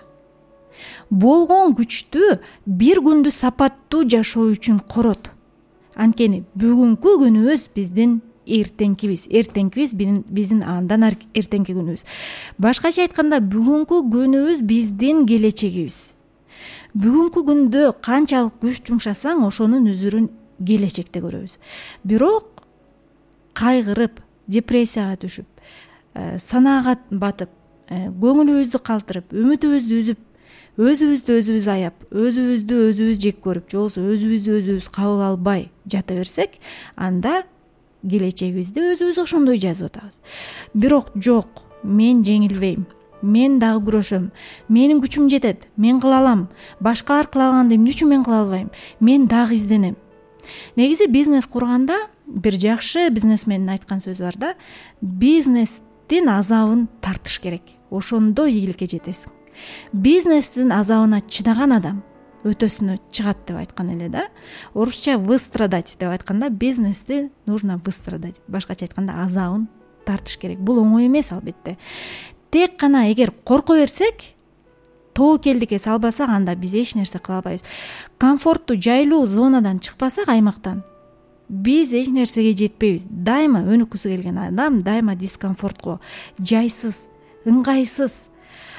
Болгон күчтү 1 күндү сапаттуу жашоо үчүн корот. Анткени бүгүнкү күнүбүз биздин эртеңкибиз биздин андан эртеңки күнүбүз. Башкача айтканда, бүгүнкү күнүбүз биздин келечегибиз. Бүгүнкү күндө канчалык күч жумшасаң, ошонун үзүрүн келечекте көрөбүз. Бирок кайгырып, депрессияга түшүп, санаага батып, көңүлүбүздү калтырып, үмүтүбүздү үзүп, өзүбүздү өзүбүз аяп, өзүбүздү өзүбүз жек көрүп, же болбосо өзүбүздү өзүбүз кабыл албай жата берсек, анда келечегибизди өзүбүз ошондой жазып атабыз. Бирок жок, мен жеңилбейм, мен дагы күрөшөм, менин күчүм жетет, мен кыла алам, башкалар кыла алганды эмне үчүн мен кыла албайм, мен дагы изденем. Негизи бизнес курганда бир жакшы бизнесмендин айткан сөзү бар да, бизнестин азабын тартыш керек, ошондо ийгиликке жетесиң. Бизнестин азабына чыдаган адам өтөсүнө чыгат деп айткан эле да. Орусча выстрадать деп айтканда, бизнести нужно выстрадать. Башкача айтканда, азабын тартыш керек. Бул оңой эмес албетте. Тек гана эгер корко берсек, тобокелдикке салбасак, анда биз эч нерсе кыла албайбыз. Комфорттуу, жайлуу зонадан чыкпасак, аймактан, биз эч нерсеге жетпейбиз. Дайыма өнүккүсү келген адам дайыма дискомфортко, жайсыз, ыңгайсыз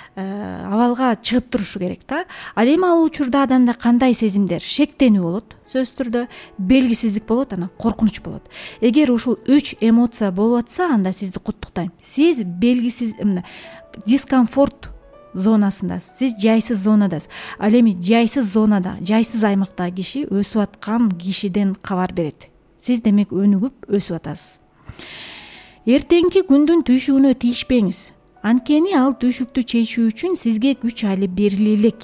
абалга чыгып турушу керек да. Ал эми ал учурда адамда кандай сезимдер? Шектенүү болот, сөзсүз түрдө, белгисиздик болот, анан коркунуч болот. Эгер ушул 3 эмоция болуп атса, анда сизди куттуктайм. Сиз белгисиз, дискомфорт зонасындасыз, сиз жайсыз зонадасыз. Ал эми жайсыз зонада, жайсыз аймактагы киши өсүп аткан кишиден кабар берет. Сиз демек өнүгүп өсүп атасыз. Эртеңки күндүн түйшүгүнө тийишпеңиз. Анткени ал түйшүктү чечүү үчүн сизге күч али бериле элек.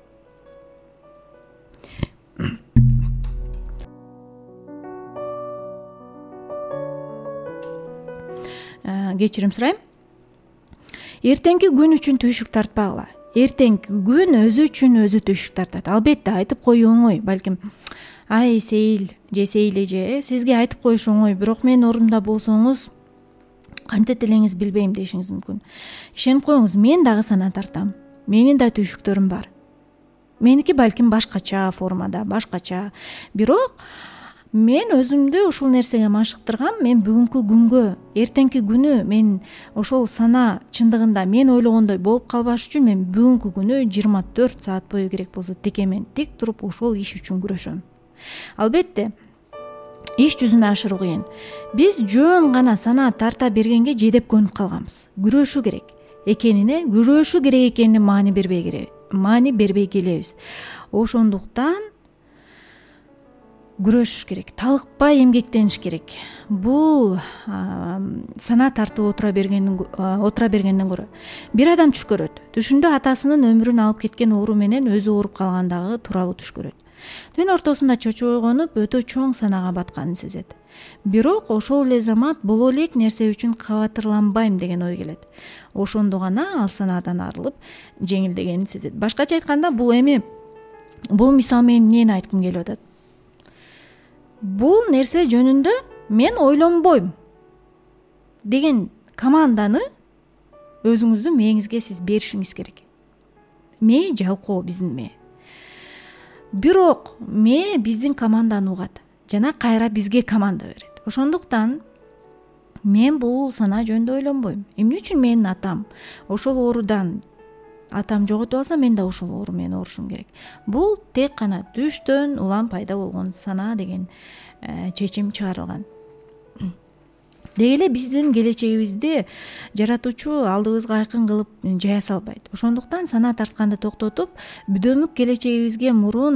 Кечирим сурайм. Эртеңки күн үчүн түйшүк тартпагыла. Эртеңки күн өзү үчүн өзү түйшүк тартат. Албетте айтып коюу оңой, балким ай Сейил же Сейиле же сизге айтып коюш оңой, бирок менин ордумда болсоңуз кантет элеңиз билбейм дешиңиз мүмкүн. Ишенип коюңуз, мен дагы сана тартам. Менин да түйшүктөрүм бар. Меники балким башкача формада, башкача. Бирок мен өзүмдү ушул нерсеге машыктыргам. Мен бүгүнкү күнгө, эртеңки күнү мен ошол сана чындыгында мен ойлогондой болуп калбаш үчүн мен бүгүнкү күнү 24 саат бою керек болсо текемен тик туруп ошол иш үчүн күрөшөм. Албетте иш жүзүнө ашыруу кыйын. Биз жөн гана сана тарта бергенге жедеп көнүп калганбыз. Күрөшүү керек экенине маани бербей келебиз. Ошондуктан күрөшүш керек, талыкпай эмгектениш керек. Бул сана тартып отура бергенден көрө бир адам түш көрөт. Түшүндө атасынын өмүрүн алып кеткен оору менен өзү ооруп калгандагы тууралуу түш көрөт. Түн ортосунда чочуп ойгонуп, өтө чоң санага батканын сезет. Бирок ошол эле замат боло элек нерсе үчүн кабатырланбайм деген ой келет. Ошондо гана ал санаадан арылып, жеңилдегенин сезет. Башкача айтканда, бул мисал менен эмнени айткым келип атат? бул нерсе жөнүндө мен ойлонбойм деген команданы өзүңүздүн мээңизге сиз беришиңиз керек. Мээ жалкоо биздин мээ. Бирок мээ биздин команданы угат жана кайра бизге команда берет. Ошондуктан мен бул санаа жөнүндө ойлонбойм. Эмне үчүн менин атам ошол оорудан атам жоготуп алса, мен да ошол оору менен оорушум керек. Бул тек гана түштөн улам пайда болгон санаа деген чечим чыгарылган. Деги эле биздин келечегибизди жаратуучу алдыбызга айкын кылып жая салбайт. Ошондуктан санаа тартканды токтотуп, бүдөмүк келечегибизге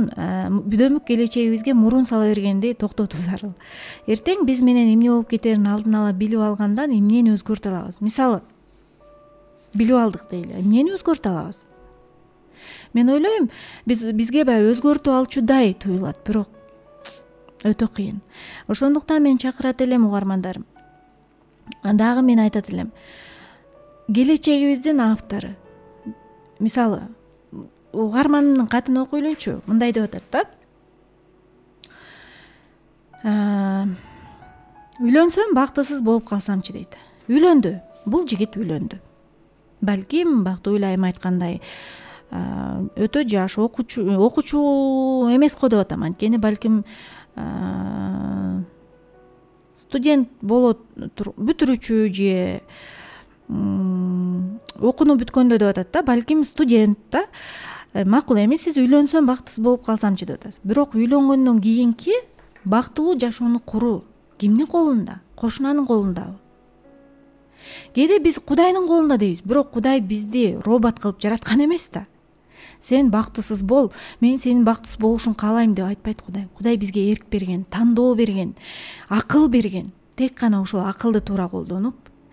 мурун сала бергенди токтотуу зарыл. Эртең биз менен эмне болуп кетерин алдын ала билип алгандан эмнени өзгөртө алабыз? Мисалы, билип алдык дейли, эмнени өзгөртө алабыз? Мен ойлойм, бизге баягы өзгөртүп алчудай туюлат, бирок өтө кыйын. Ошондуктан мен чакырат элем угармандарым. Дагы мен айтат элем, келечегибиздин автору. Мисалы, угармандын катын окуйлучу, мындай деп атат да. Үйлөнсөм бактысыз болуп калсамчы дейт. Үйлөндү. Бул жигит үйлөндү. Балким Бактыгүл айым айткандай өтө жаш окуучу эмес го деп атам. Анткени балким студент болот, бүтүрүүчү же окууну бүткөндө деп атат да. Балким студент да. Макул эмес, сиз үйлөнсөм бактысыз болуп калсамчы деп атасыз. Бирок үйлөнгөндөн кийинки бактылуу жашоону куруу кимдин колунда? Кошунанын колундабы? Кээде биз Кудайдын колунда дейбиз, бирок Кудай бизди робот кылып жараткан эмес да. Сен бактысыз бол, мен сенин бактысыз болушуңду каалайм деп айтпайт Кудай. Кудай бизге эрк берген, тандоо берген, акыл берген. Тек гана ошол акылды туура колдонуп,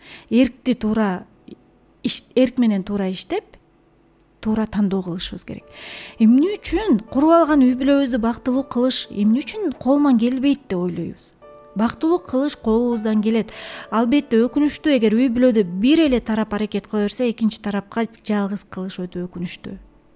эрк менен туура иштеп, туура тандоо кылышыбыз керек. Эмне үчүн куруп алган үй бүлөбүздү бактылуу кылыш эмне үчүн колуман келбейт деп ойлойбуз. Бактылуу кылыш колубуздан келет. Албетте өкүнүчтүү, эгер үй бүлөдө бир эле тарап аракет кыла берсе, экинчи тарапка жалгыз кылыш өтө өкүнүчтүү.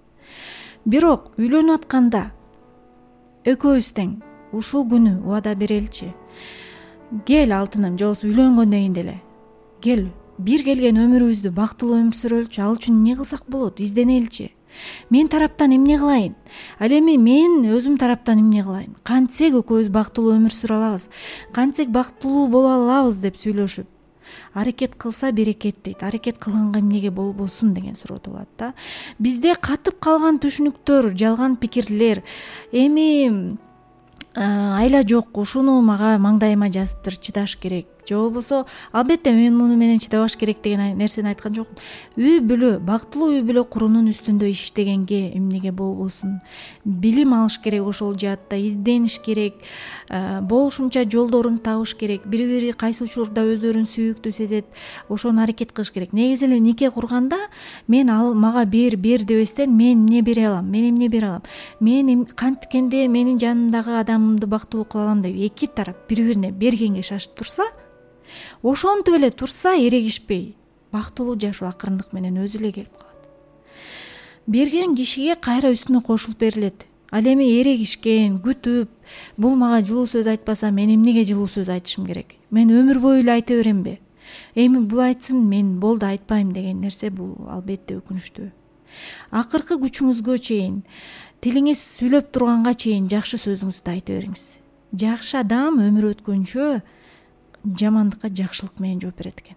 Бирок үйлөнүп атканда экөөбүз тең ушул күнү убада береличи. Кел алтыным, же болбосо үйлөнгөндөн кийин деле. Кел, бир келген өмүрүбүздү бактылуу өмүр сүрөлүчү. Ал үчүн эмне кылсак болот? Изденеличи. Мен тараптан эмне кылайын? Ал эми мен өзүм тараптан эмне кылайын? Кантсек экөөбүз бактылуу өмүр сүрө алабыз? Кантсек бактылуу боло алабыз деп сүйлөшүп, аракет кылса берекет дейт. Аракет кылганга эмнеге болбосун деген суроо болот да. Бизде катып калган түшүнүктөр, жалган пикирлер, эми айла жок, ушуну мага маңдайыма жазыптыр, чыдаш керек. Же болбосо, албетте мен муну менен чыдабаш керек деген нерсени айткан жокмун. Үй бүлө, бактылуу үй бүлө куруунун үстүндө иштегенге эмнеге болбосун? Билим алыш керек ошол жаатта, издениш керек, болушунча жолдорун табыш керек. Бири-бири кайсы учурда өздөрүн сүйүктүү сезет, ошону аракет кылыш керек. Негизи эле нике курганда мен мага бер дебестен мен эмне бере алам? Мен эмне бере алам? Мен канткенде менин жанымдагы адамымды бактылуу кыла алам деп эки тарап бири-бирине бергенге шашып турса, ошентип эле турса, эрегишпей бактылуу жашоо акырындык менен өзү эле келип калат. Берген кишиге кайра үстүнө кошулуп берилет. Ал эми эрегишкен, күтүп, бул мага жылуу сөз айтпаса, мен эмнеге жылуу сөз айтышым керек? Мен өмүр бою эле айта беремби? Эми бул айтсын, мен болду айтпайм деген нерсе бул албетте өкүнүчтүү. Акыркы күчүңүзгө чейин, тилиңиз сүйлөп турганга чейин жакшы сөзүңүздү айта бериңиз. Жакшы адам өмүрү өткөнчө жамандыкка жакшылык менен жооп берет экен.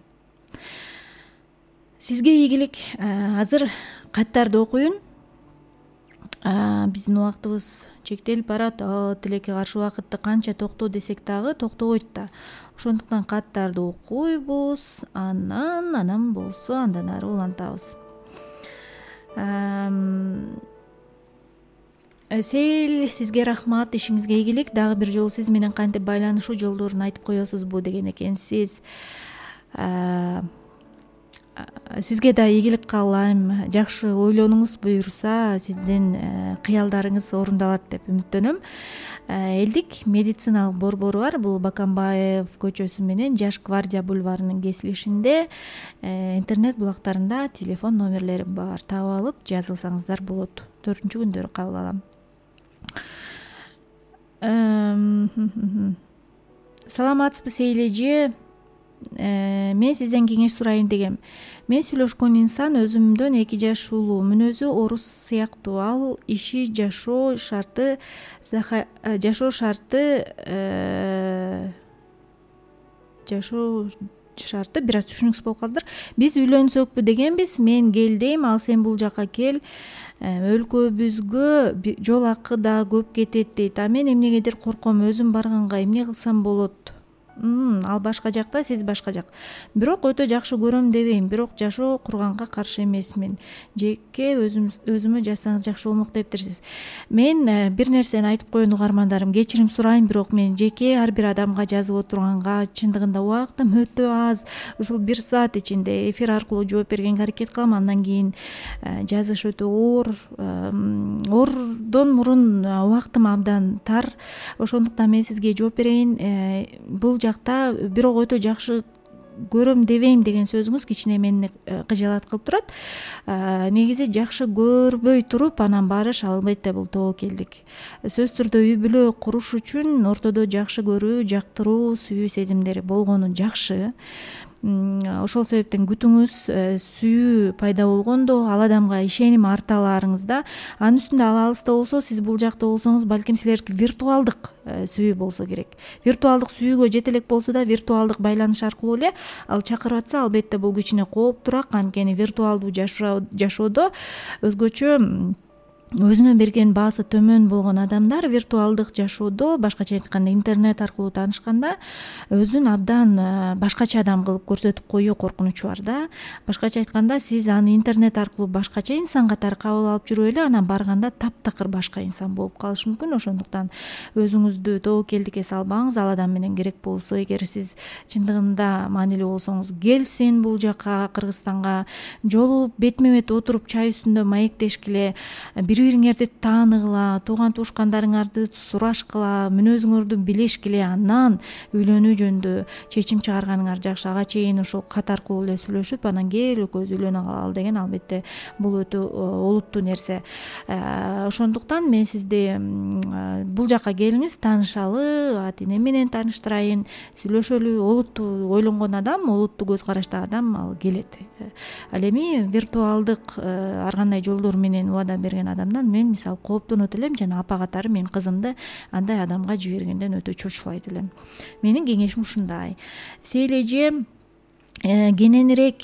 Сизге ийгилик. Азыр каттарды окуйун. Биздин убактыбыз чектелип барат. Тилекке каршы убакытты канча токтоо десек дагы токтобойт да. Ошондуктан каттарды окуйбуз, анан болсо андан ары улантабыз. Сейил, сизге рахмат, ишиңизге ийгилик. Дагы бир жолу сиз менен кантип байланышуу жолдорун айтып коесузбу деген экенсиз. Сизге да ийгилик каалайм. Жакшы ойлонуңуз буйруса, сиздин кыялдарыңыз орундалат деп үмүттөнөм. Элдик медициналык борбору бар. Бул Бакамбаев көчөсү менен Жаш гвардия бульварынын кесилишинде. Интернет булактарында телефон номерлери бар. Таап алып жазылсаңыздар болот. 4-күндөрү кабыл алам. саламатсызбы Сейли эже, мен сизден кеңеш сурайын дегем. Мен сүйлөшкөн инсан өзүмдөн 2 жаш улуу, мүнөзү орус сыяктуу. Ал иши жашоо шарты бир аз түшүнүксүз болуп калдыр. Биз үйлөнсөкпү дегенбиз. Мен кел дейм, ал сен бул жака кел. Өлкөбүзгө жол акы да көп кетет дейт. А мен эмнегедир корком, өзүм барганга эмне кылсам болот? Ал башка жакта, сиз башка жак. Бирок өтө жакшы көрөм дебейм, бирок жашоо курганга каршы эмесмин. Жеке өзүмө жазсаңыз жакшы болмок дептирсиз. Мен бир нерсени айтып коеюн угармандарым, кечирим сурайм, бирок мен жеке ар бир адамга жазып отурганга чындыгында убактым өтө аз. Ушул 1 саат ичинде эфир аркылуу жооп бергенге аракет кылам. Андан кийин жазыш өтө оор. Ордон мурун убактым абдан тар. Ошондуктан мен сизге жооп берейин. Бул жакта бирок өтө жакшы көрөм дебейм деген сөзүңүз кичине мени кыжаалат кылып турат. Негизи жакшы көрбөй туруп анан барыш албетте бул тобокелдик. Сөзсүз түрдө үй бүлө куруш үчүн ортодо жакшы көрүү, жактыруу, сүйүү сезимдери болгону жакшы. Ошол себептен күтүңүз, сүйүү пайда болгондо ал адамга ишеним арталарыңызда. Анын үстүндө ал алыста болсо, сиз бул жакта болсоңуз, балким силердики виртуалдык сүйүү болсо керек. Виртуалдык сүйүүгө жете элек болсо да, виртуалдык байланыш аркылуу эле ал чакырып атса, албетте бул кичине кооптураак. Анткени виртуалдуу жашоодо өзгөчө өзүнө берген баасы төмөн болгон адамдар виртуалдык жашоодо, башкача айтканда интернет аркылуу таанышканда, өзүн абдан башкача адам кылып көрсөтүп коюу коркунучу бар да. Башкача айтканда, сиз аны интернет аркылуу башкача инсан катары кабыл алып жүрүп эле, анан барганда таптакыр башка инсан болуп калышы мүмкүн. Ошондуктан өзүңүздү тобокелдикке салбаңыз. Ал адам менен керек болсо, эгер сиз чындыгында маанилүү болсоңуз, келсин бул жака, Кыргызстанга жолугуп, бетме бет отуруп чай үстүндө маектешкиле, бириңерди тааныгыла, тууган туушкандарыңарды сурашкыла, мүнөзүңөрдү билишкиле, анан үйлөнүү жөнүндө чечим чыгарганыңар жакшы. Ага чейин ушул кат аркылуу эле сүйлөшүп, анан кел экөөбүз үйлөнө калалы деген, албетте бул өтө олуттуу нерсе. Ошондуктан мен сизди бул жака келиңиз, таанышалы, ата-энем менен тааныштырайын, сүйлөшөлү. Олуттуу ойлонгон адам, олуттуу көз караштагы адам ал келет. Ал эми виртуалдык ар кандай жолдор менен убада берген адамдан мен мисалы кооптонот элем, жана апа катары мен кызымды андай адамга жибергенден өтө чочулайт элем. Менин кеңешим ушундай. Сейли эже, кененирээк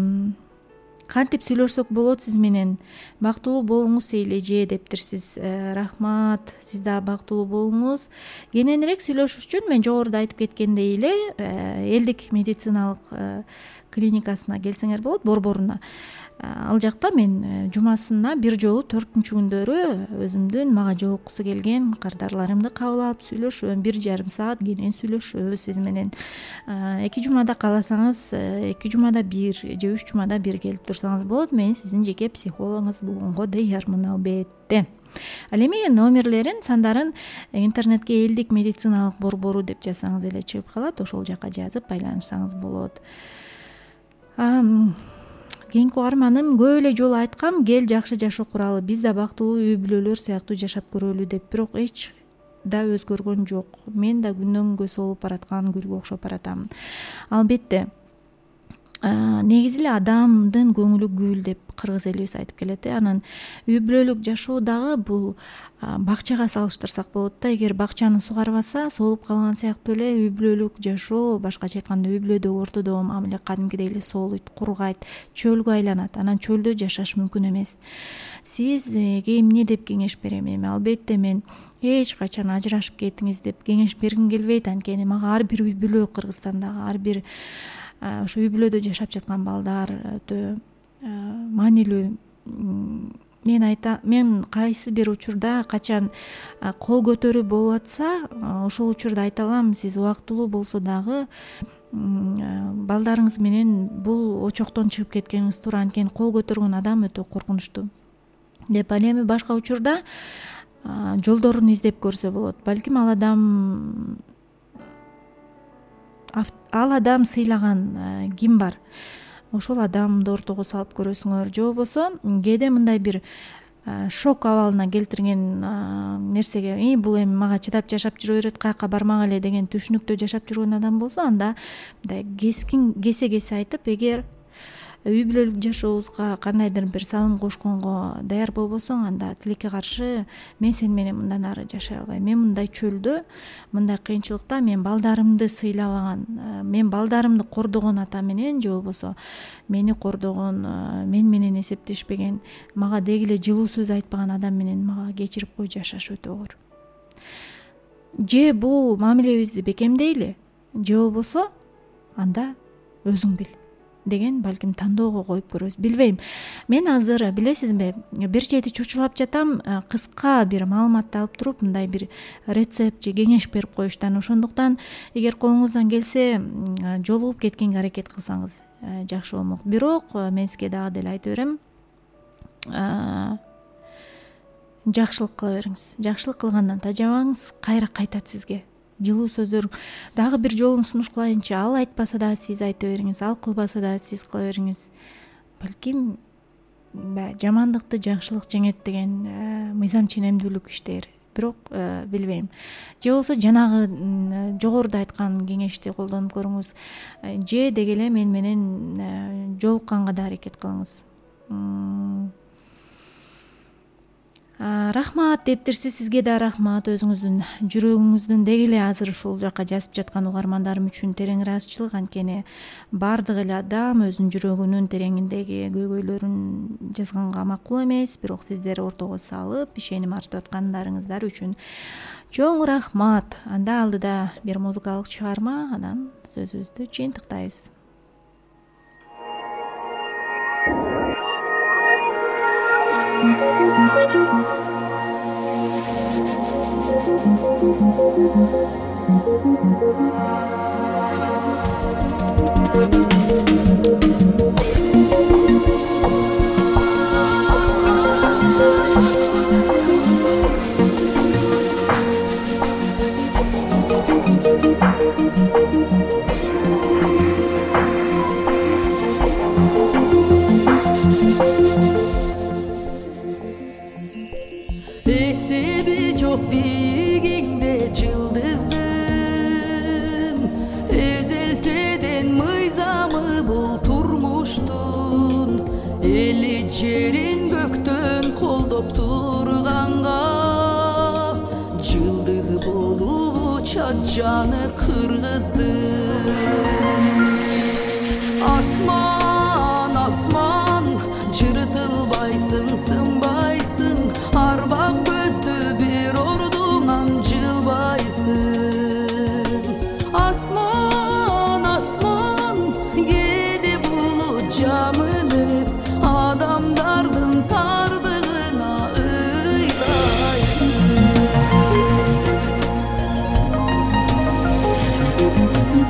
кантип сүйлөшсөк болот сиз менен? Бактылуу болуңуз Сейли эже дептирсиз. Рахмат, сиз да бактылуу болуңуз. Кененирээк сүйлөшүш үчүн мен жогоруда айтып кеткендей эле элдик медициналык клиникасына келсеңер болот, борборуна. Ал жакта мен жумасына бир жолу 4-күндөрү өзүмдүн мага жолуккусу келген кардарларымды кабыл алып сүйлөшөм. 1,5 саат кенен сүйлөшөбүз сиз менен. 2 жумада кааласаңыз, 2 жумада 1 же 3 жумада 1 келип турсаңыз болот. Мен сиздин жеке психологуңуз болгонго даярмын албетте. Ал эми номерлерин, сандарын интернетке элдик медициналык борбору деп жазсаңыз эле чыгып калат. Ошол жака жазып байланышсаңыз болот. Кийинки угарманым, көп эле жолу айткам, кел жакшы жашоо куралы, биз да бактылуу үй бүлөлөр сыяктуу жашап көрөлү деп. Бирок эч да өзгөргөн жок. Мен да күндөн күнгө солуп бараткан гүлгө окшоп баратам. Албетте, негизи эле адамдын көңүлү гүл деп кыргыз элибиз айтып келет. Анан үй бүлөлүк жашоо дагы бул бакчага салыштырсак болот да. Эгер бакчаны сугарбаса, солуп калган сыяктуу эле үй бүлөлүк жашоо, башкача айтканда үй бүлөдөгү ортодо мамиле кадимкидей эле соолуйт, кургайт, чөлгө айланат. Анан чөлдө жашаш мүмкүн эмес. Сизге эмне деп кеңеш берем? Эми албетте мен эч качан ажырашып кетиңиз деп кеңеш бергим келбейт. Анткени мага ар бир үй бүлө, Кыргызстандагы ар бир ошо үй бүлөдө жашап жаткан балдар өтө маанилүү. Мен кайсы бир учурда качан кол көтөрүү болуп атса, ошол учурда айта алам, сиз убактылуу болсо дагы балдарыңыз менен бул очоктон чыгып кеткениңиз туура. Анткени кол көтөргөн адам өтө коркунучтуу деп. Ал эми башка учурда жолдорун издеп көрсө болот. Балким ал адам сыйлаган ким бар, ошол адамды ортого салып көрөсүңөр. Же болбосо кээде мындай бир шок абалына келтирген нерсеге бул эми мага чыдап жашап жүрө берет, каяка бармак эле деген түшүнүктө жашап жүргөн адам болсо, анда мындай кесе айтып, эгер үй бүлөлүк жашообузга кандайдыр бир салым кошконго даяр болбосоң, анда тилекке каршы мен сени менен мындан ары жашай албайм. Мен мындай чөлдө, мындай кыйынчылыкта мен балдарымды сыйлабаган, мен балдарымды кордогон ата менен же болбосо мени кордогон, мен менен эсептешпеген, мага деги эле жылуу сөз айтпаган адам менен мага кечирип кой, жашаш өтө оор. Же бул мамилебизди бекемдейли, же болбосо анда өзүң бил деген балким тандоого коюп көрөбүз. Билбейм. Мен азыр билесизби, бир чети чучулап жатам, кыска бир маалыматты алып туруп, мындай бир рецепт же кеңеш берип коюштан. Ошондуктан эгер колуңуздан келсе, жолугуп кеткенге аракет кылсаңыз жакшы болмок. Бирок мен сизге дагы деле айта берем, жакшылык кыла бериңиз. Жакшылык кылгандан тажабаңыз, кайра кайтат сизге. Жылуу сөздөр. Дагы бир жолун сунуш кылайынчы, ал айтпаса да сиз айта бериңиз, ал кылбаса да сиз кыла бериңиз. Балким жамандыкты жакшылык жеңет деген мыйзам ченемдүүлүк иштер. Бирок билбейм. Же болсо жанагы жогоруда айткан кеңешти колдонуп көрүңүз. Же деги эле мен менен жолукканга да аракет кылыңыз. Рахмат дептирсиз, сизге да рахмат. Өзүңүздүн жүрөгүңүздүн деги эле азыр ушул жака жазып жаткан угармандарым үчүн терең ыраазычылык. Анткени бардык эле адам өзүнүн жүрөгүнүн тереңиндеги көйгөйлөрүн жазганга макул эмес, бирок сиздер ортого салып ишеним артып аткандарыңыздар үчүн чоң рахмат. Анда алдыда бир музыкалык чыгарма, анан сөзүбүздү жыйынтыктайбыз. Esebi çok biyginde cıldızdım, ezelteden mıyzamı bulturmuştun. Eli cerin gökten koldop turganга, cıldız bolup çatcanı kırgızdın. Asman asman çırıtılbaysın, sınbaysın, arbak gözlü bir ordunan cılbaysın. Asman asman gede bulut camını, adamdardın tardığına ıylaysın.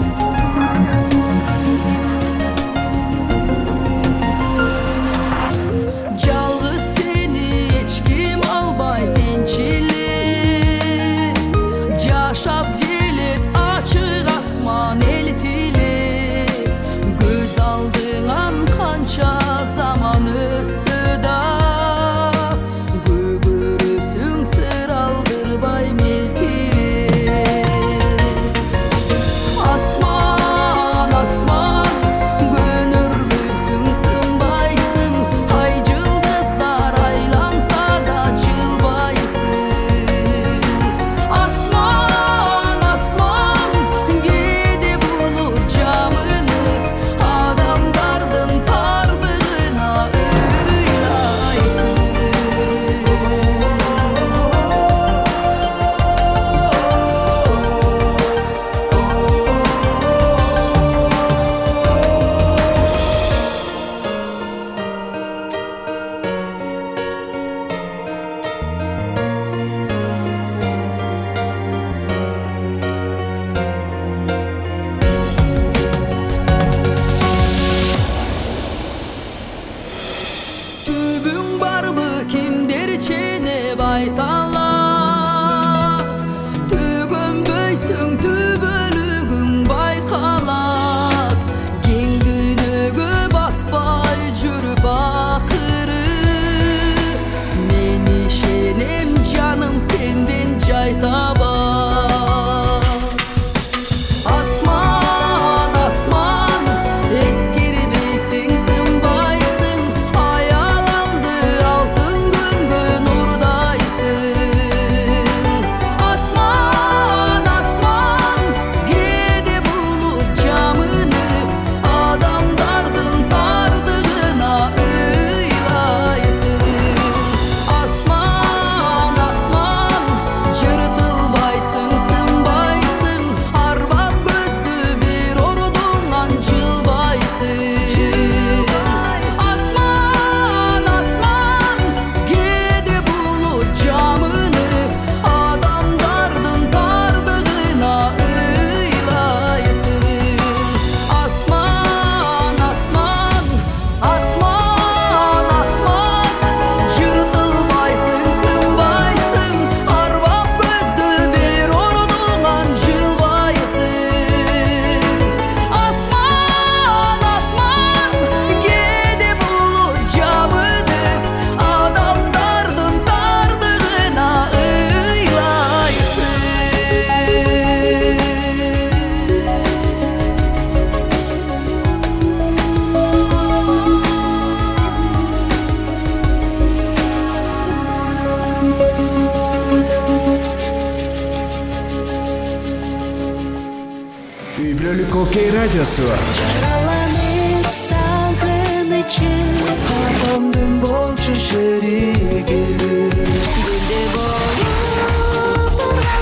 үй бүлөлүк окей радиосу. жараланып сагынычым апамдын болчу шериги менде болуп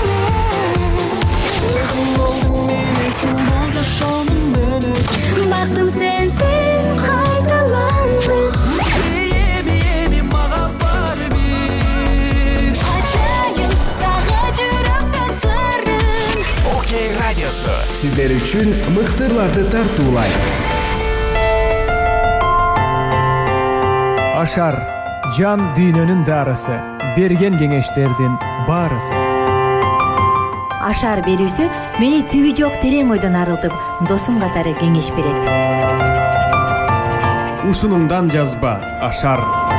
өзүң болдуң мен үчүн бул жашоонун менен бактым сенсиз кайталанбыз эми мага бар бир ачайын сага жүрөктөн сырын Окей радиосу сиздер үчүн мыктырларды тартуулайт. Ашар жан дүйнөнүн дарысы, берген кеңештердин баарысы. Ашар берүүсү мени түбү жок терең ойдон арылтып, досум катары кеңеш берет. Ушунуңдан жазба Ашар.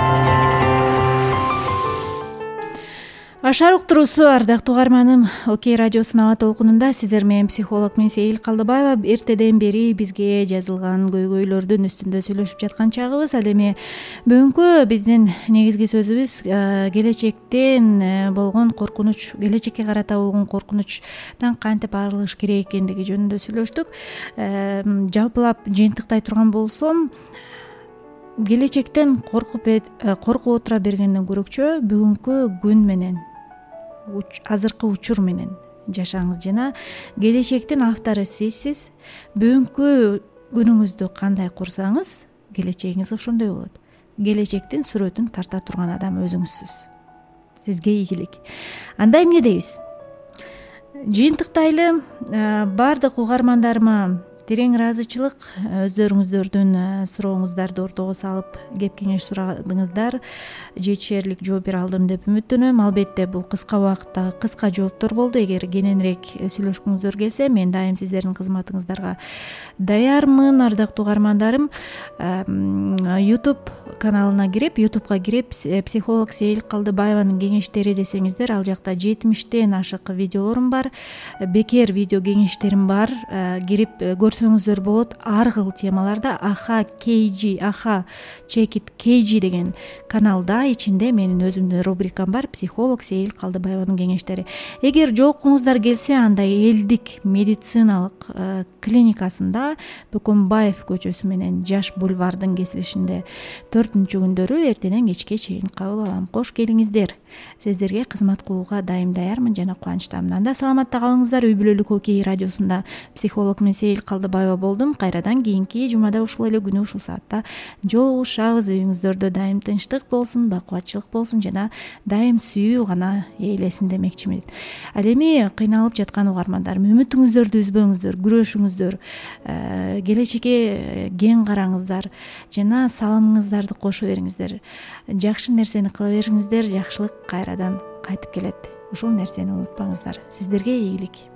Ашар уктуруусу ардактуу угарманым, Окей радиосунун аба толкунунда сиздер менен психолог мен Сейил Калдыбаева эртеден бери бизге жазылган көйгөйлөрдүн үстүндө сүйлөшүп жаткан чагыбыз. Ал эми бүгүнкү биздин негизги сөзүбүз келечектен болгон коркунуч, келечекке карата болгон коркунучтан кантип арылыш керек экендиги жөнүндө сүйлөштүк. Жалпылап жыйынтыктай турган болсом, келечектен коркуп отура бергенден көрөкчө бүгүнкү күн менен, азыркы учур менен жашаңыз жана келечектин автору сизсиз. Бүгүнкү күнүңүздү кандай курсаңыз, келечегиңиз ошондой болот. Келечектин сүрөтүн тарта турган адам өзүңүзсүз. Сизге ийгилик. Анда эмне дейбиз? Жыйынтыктайлы, баардык угармандарыма терең ыраазычылык, өздөрүңүздөрдүн сурооңуздарды ортого салып кеп кеңеш сурадыңыздар. Жетишерлик жооп бере алдым деп үмүттөнөм. Албетте бул кыска убакытта кыска жооптор болду. Эгер кененирээк сүйлөшкүңүздөр келсе, мен дайым сиздердин кызматыңыздарга даярмын. Ардактуу угармандарым, YouTube каналына кирип, YouTubeга кирип, психолог Сейил Калдыбаеванын кеңештери десеңиздер, ал жакта 70тен ашык видеолорум бар, бекер видео кеңештерим бар. Кирип көрсөңүздөр болот. Ар кыл темаларда Аха Check It KG деген каналда ичинде менин өзүмдүн рубрикам бар, психолог Сейил Калдыбаеванын кеңештери. Эгер жолкуңуздар келсе, анда Элдик медициналык клиникасында Бөкөнбаев көчөсү менен Жаш бульвардын кесилишинде 4-күндөрү эртенен кечке чейин кабыл алам. Кош келиңиздер. Сиздерге кызмат кылууга дайым даярмын жана кубанычтамын. Анда саламатта калыңыздар. Үй бүлөлүк Окей радиосунда психолог мен Сейил Калдыбаева болдум. Кайрадан кийинки жумада ушул эле күнү ушул саатта жолугушабыз. Үйүңүздөрдө дайым тынчтык болсун, бакубатчылык болсун жана дайым сүйүү гана ээлесин демекчимин. Ал эми кыйналып жаткан угармандарым, үмүтүңүздөрдү үзбөңүздөр, күрөшүңүздөр, келечекке кең караңыздар жана салымыңыздарды кошо бериңиздер. Жакшы нерсени кыла бериңиздер, жакшылык кайрадан кайтып келет. Ушул нерсени унутпаңыздар. Сиздерге ийгилик.